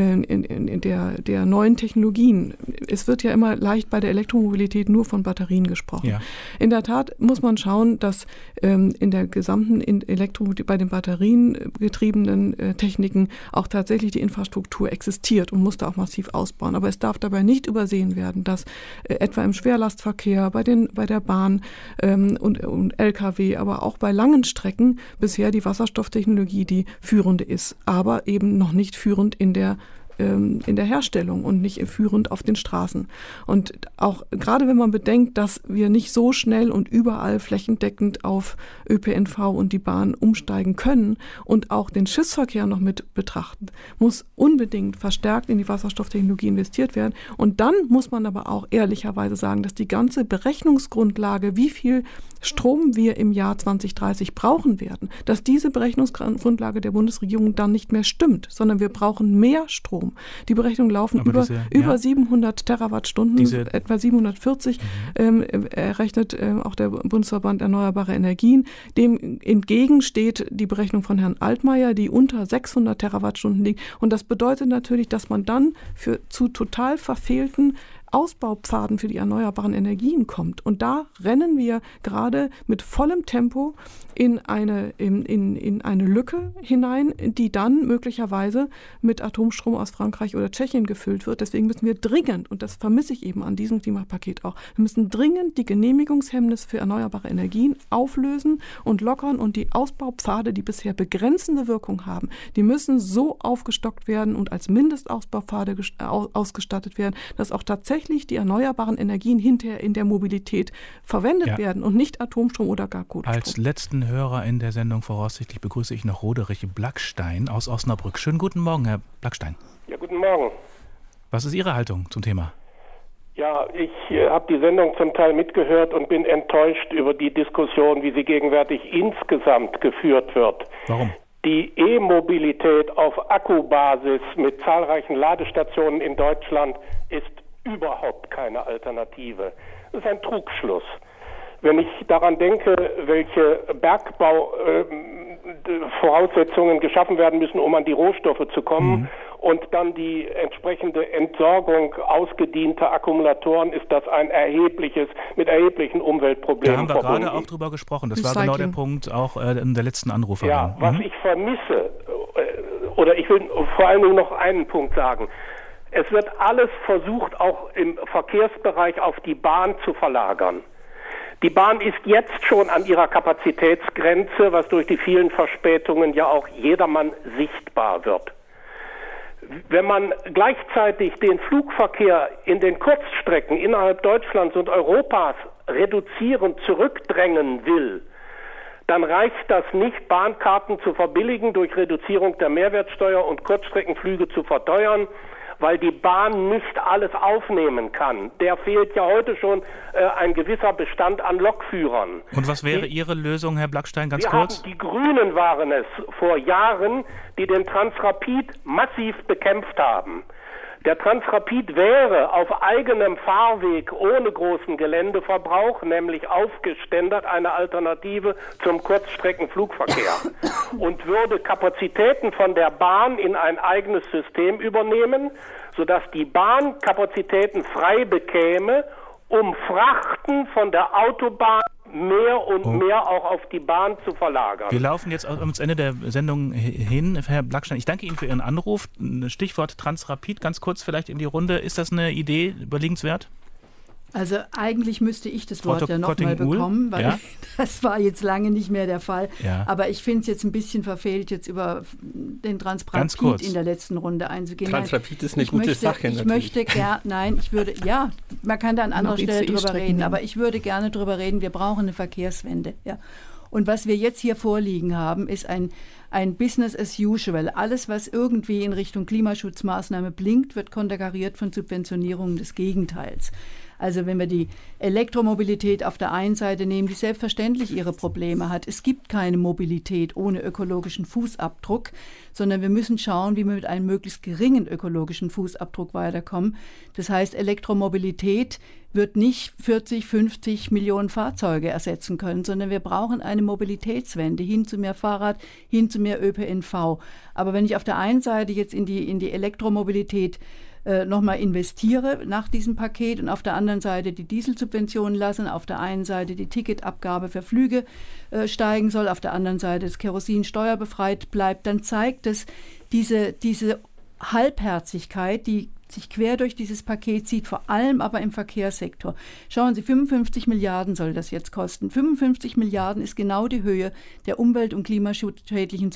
neuen Technologien. Es wird ja immer leicht bei der Elektromobilität nur von Batterien gesprochen. Ja. In der Tat muss man schauen, dass in der gesamten Elektromobilität bei den batteriengetriebenen Techniken auch tatsächlich die Infrastruktur existiert und muss da auch massiv ausbauen. Aber es darf dabei nicht übersehen werden, dass etwa im Schwerlastverkehr, bei der Bahn und Lkw, aber auch bei langen Strecken bisher die Wasserstofftechnologie die führende ist, aber eben noch nicht führend in der Herstellung und nicht führend auf den Straßen. Und auch gerade wenn man bedenkt, dass wir nicht so schnell und überall flächendeckend auf ÖPNV und die Bahn umsteigen können und auch den Schiffsverkehr noch mit betrachten, muss unbedingt verstärkt in die Wasserstofftechnologie investiert werden. Und dann muss man aber auch ehrlicherweise sagen, dass die ganze Berechnungsgrundlage, wie viel Strom wir im Jahr 2030 brauchen werden, dass diese Berechnungsgrundlage der Bundesregierung dann nicht mehr stimmt, sondern wir brauchen mehr Strom. Die Berechnungen laufen über 700 Terawattstunden, etwa 740 errechnet auch der Bundesverband Erneuerbare Energien. Dem entgegen steht die Berechnung von Herrn Altmaier, die unter 600 Terawattstunden liegt. Und das bedeutet natürlich, dass man dann zu total verfehlten Ausbaupfaden für die erneuerbaren Energien kommt. Und da rennen wir gerade mit vollem Tempo in eine Lücke hinein, die dann möglicherweise mit Atomstrom aus Frankreich oder Tschechien gefüllt wird. Deswegen müssen wir dringend, und das vermisse ich eben an diesem Klimapaket auch, wir müssen dringend die Genehmigungshemmnis für erneuerbare Energien auflösen und lockern, und die Ausbaupfade, die bisher begrenzende Wirkung haben, die müssen so aufgestockt werden und als Mindestausbaupfade ausgestattet werden, dass auch tatsächlich die erneuerbaren Energien hinterher in der Mobilität verwendet werden und nicht Atomstrom oder gar Kohlenstrom. Als letzten Hörer in der Sendung voraussichtlich begrüße ich noch Roderich Blackstein aus Osnabrück. Schönen guten Morgen, Herr Blackstein. Ja, guten Morgen. Was ist Ihre Haltung zum Thema? Ja, ich habe die Sendung zum Teil mitgehört und bin enttäuscht über die Diskussion, wie sie gegenwärtig insgesamt geführt wird. Warum? Die E-Mobilität auf Akkubasis mit zahlreichen Ladestationen in Deutschland ist überhaupt keine Alternative. Das ist ein Trugschluss. Wenn ich daran denke, welche Bergbauvoraussetzungen geschaffen werden müssen, um an die Rohstoffe zu kommen, und dann die entsprechende Entsorgung ausgedienter Akkumulatoren, ist das mit erheblichen Umweltproblemen verbunden. Da haben wir gerade auch drüber gesprochen. Das war genau der Punkt auch der letzten Anruferin. Ja, was ich vermisse, oder ich will vor allen Dingen noch einen Punkt sagen. Es wird alles versucht, auch im Verkehrsbereich auf die Bahn zu verlagern. Die Bahn ist jetzt schon an ihrer Kapazitätsgrenze, was durch die vielen Verspätungen ja auch jedermann sichtbar wird. Wenn man gleichzeitig den Flugverkehr in den Kurzstrecken innerhalb Deutschlands und Europas reduzieren, zurückdrängen will, dann reicht das nicht, Bahnkarten zu verbilligen, durch Reduzierung der Mehrwertsteuer und Kurzstreckenflüge zu verteuern, weil die Bahn nicht alles aufnehmen kann. Der fehlt ja heute schon ein gewisser Bestand an Lokführern. Und was wäre Ihre Lösung, Herr Blackstein, ganz kurz? Die Grünen waren es vor Jahren, die den Transrapid massiv bekämpft haben. Der Transrapid wäre auf eigenem Fahrweg ohne großen Geländeverbrauch, nämlich aufgeständert, eine Alternative zum Kurzstreckenflugverkehr und würde Kapazitäten von der Bahn in ein eigenes System übernehmen, sodass die Bahn Kapazitäten frei bekäme, um Frachten von der Autobahn mehr und mehr auch auf die Bahn zu verlagern. Wir laufen jetzt ans Ende der Sendung hin, Herr Blackstein. Ich danke Ihnen für Ihren Anruf. Stichwort Transrapid, ganz kurz vielleicht in die Runde. Ist das eine Idee überlegenswert? Also eigentlich müsste ich das Wort ja nochmal bekommen, weil das war jetzt lange nicht mehr der Fall. Ja. Aber ich finde es jetzt ein bisschen verfehlt, jetzt über den Transrapid in der letzten Runde einzugehen. Transrapid ist eine gute Sache natürlich. Man kann da an anderer Stelle drüber reden, aber ich würde gerne drüber reden, wir brauchen eine Verkehrswende. Ja. Und was wir jetzt hier vorliegen haben, ist ein Business as usual. Alles, was irgendwie in Richtung Klimaschutzmaßnahme blinkt, wird konterkariert von Subventionierungen des Gegenteils. Also wenn wir die Elektromobilität auf der einen Seite nehmen, die selbstverständlich ihre Probleme hat. Es gibt keine Mobilität ohne ökologischen Fußabdruck, sondern wir müssen schauen, wie wir mit einem möglichst geringen ökologischen Fußabdruck weiterkommen. Das heißt, Elektromobilität wird nicht 40, 50 Millionen Fahrzeuge ersetzen können, sondern wir brauchen eine Mobilitätswende hin zu mehr Fahrrad, hin zu mehr ÖPNV. Aber wenn ich auf der einen Seite jetzt in die Elektromobilität nochmal investiere nach diesem Paket und auf der anderen Seite die Dieselsubventionen lassen, auf der einen Seite die Ticketabgabe für Flüge steigen soll, auf der anderen Seite das Kerosin steuerbefreit bleibt, dann zeigt es diese Halbherzigkeit, die sich quer durch dieses Paket zieht, vor allem aber im Verkehrssektor. Schauen Sie, 55 Milliarden soll das jetzt kosten. 55 Milliarden ist genau die Höhe der umwelt- und klimaschutzschädlichen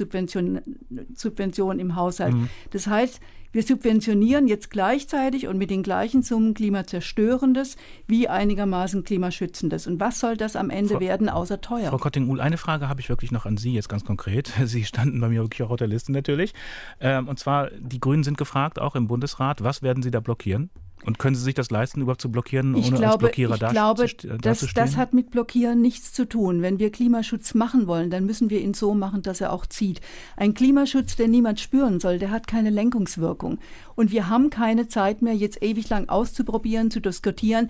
Subventionen im Haushalt. Das heißt, wir subventionieren jetzt gleichzeitig und mit den gleichen Summen Klimazerstörendes wie einigermaßen Klimaschützendes. Und was soll das am Ende werden, außer teuer? Frau Cotting-Uhl, eine Frage habe ich wirklich noch an Sie jetzt ganz konkret. Sie standen bei mir wirklich auch auf der Liste natürlich. Und zwar, die Grünen sind gefragt, auch im Bundesrat. Was werden Sie da blockieren? Und können Sie sich das leisten, überhaupt zu blockieren, ohne als Blockierer dazustehen? Das hat mit Blockieren nichts zu tun. Wenn wir Klimaschutz machen wollen, dann müssen wir ihn so machen, dass er auch zieht. Ein Klimaschutz, den niemand spüren soll, der hat keine Lenkungswirkung. Und wir haben keine Zeit mehr, jetzt ewig lang auszuprobieren, zu diskutieren,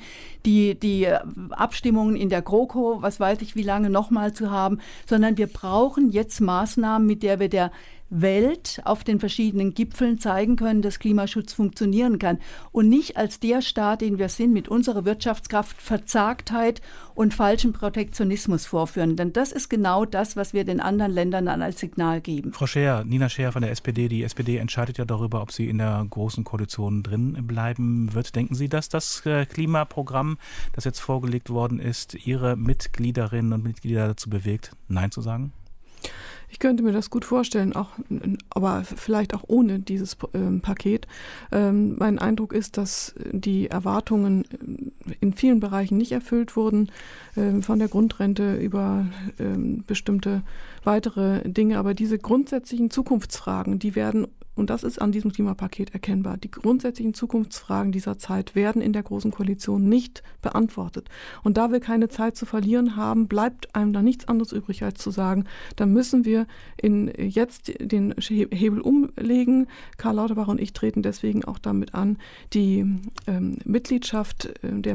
die Abstimmungen in der GroKo, was weiß ich wie lange nochmal zu haben, sondern wir brauchen jetzt Maßnahmen, mit der wir der Welt auf den verschiedenen Gipfeln zeigen können, dass Klimaschutz funktionieren kann und nicht als der Staat, den wir sind, mit unserer Wirtschaftskraft Verzagtheit und falschen Protektionismus vorführen. Denn das ist genau das, was wir den anderen Ländern dann als Signal geben. Frau Scheer, Nina Scheer von der SPD, die SPD entscheidet ja darüber, ob sie in der Großen Koalition drin bleiben wird. Denken Sie, dass das Klimaprogramm, das jetzt vorgelegt worden ist, Ihre Mitgliederinnen und Mitglieder dazu bewegt, Nein zu sagen? Ich könnte mir das gut vorstellen, aber vielleicht auch ohne dieses Paket. Mein Eindruck ist, dass die Erwartungen in vielen Bereichen nicht erfüllt wurden, von der Grundrente über bestimmte weitere Dinge. Aber diese grundsätzlichen Zukunftsfragen, die werden, und das ist an diesem Klimapaket erkennbar, die grundsätzlichen Zukunftsfragen dieser Zeit werden in der Großen Koalition nicht beantwortet. Und da wir keine Zeit zu verlieren haben, bleibt einem da nichts anderes übrig, als zu sagen, da müssen wir jetzt den Hebel umlegen. Karl Lauterbach und ich treten deswegen auch damit an, die Mitgliedschaft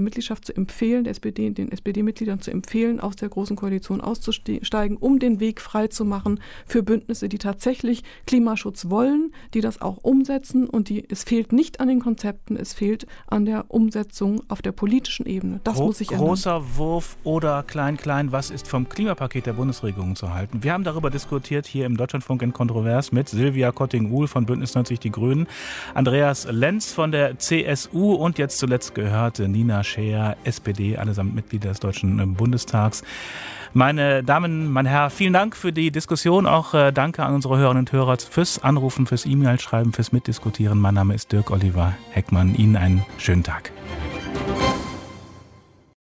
zu empfehlen, den SPD-Mitgliedern zu empfehlen, aus der Großen Koalition auszusteigen, um den Weg frei zu machen für Bündnisse, die tatsächlich Klimaschutz wollen, die das auch umsetzen und es fehlt nicht an den Konzepten, es fehlt an der Umsetzung auf der politischen Ebene. Das muss sich ändern. Großer Wurf oder klein, was ist vom Klimapaket der Bundesregierung zu halten? Wir haben darüber diskutiert hier im Deutschlandfunk in Kontrovers mit Silvia Cotting-Uhl von Bündnis 90 Die Grünen, Andreas Lenz von der CSU und jetzt zuletzt gehört Nina Scheer, SPD, allesamt Mitglieder des Deutschen Bundestags. Meine Damen, mein Herr, vielen Dank für die Diskussion. Auch danke an unsere Hörerinnen und Hörer fürs Anrufen, fürs E-Mail-Schreiben, fürs Mitdiskutieren. Mein Name ist Dirk Oliver Heckmann. Ihnen einen schönen Tag.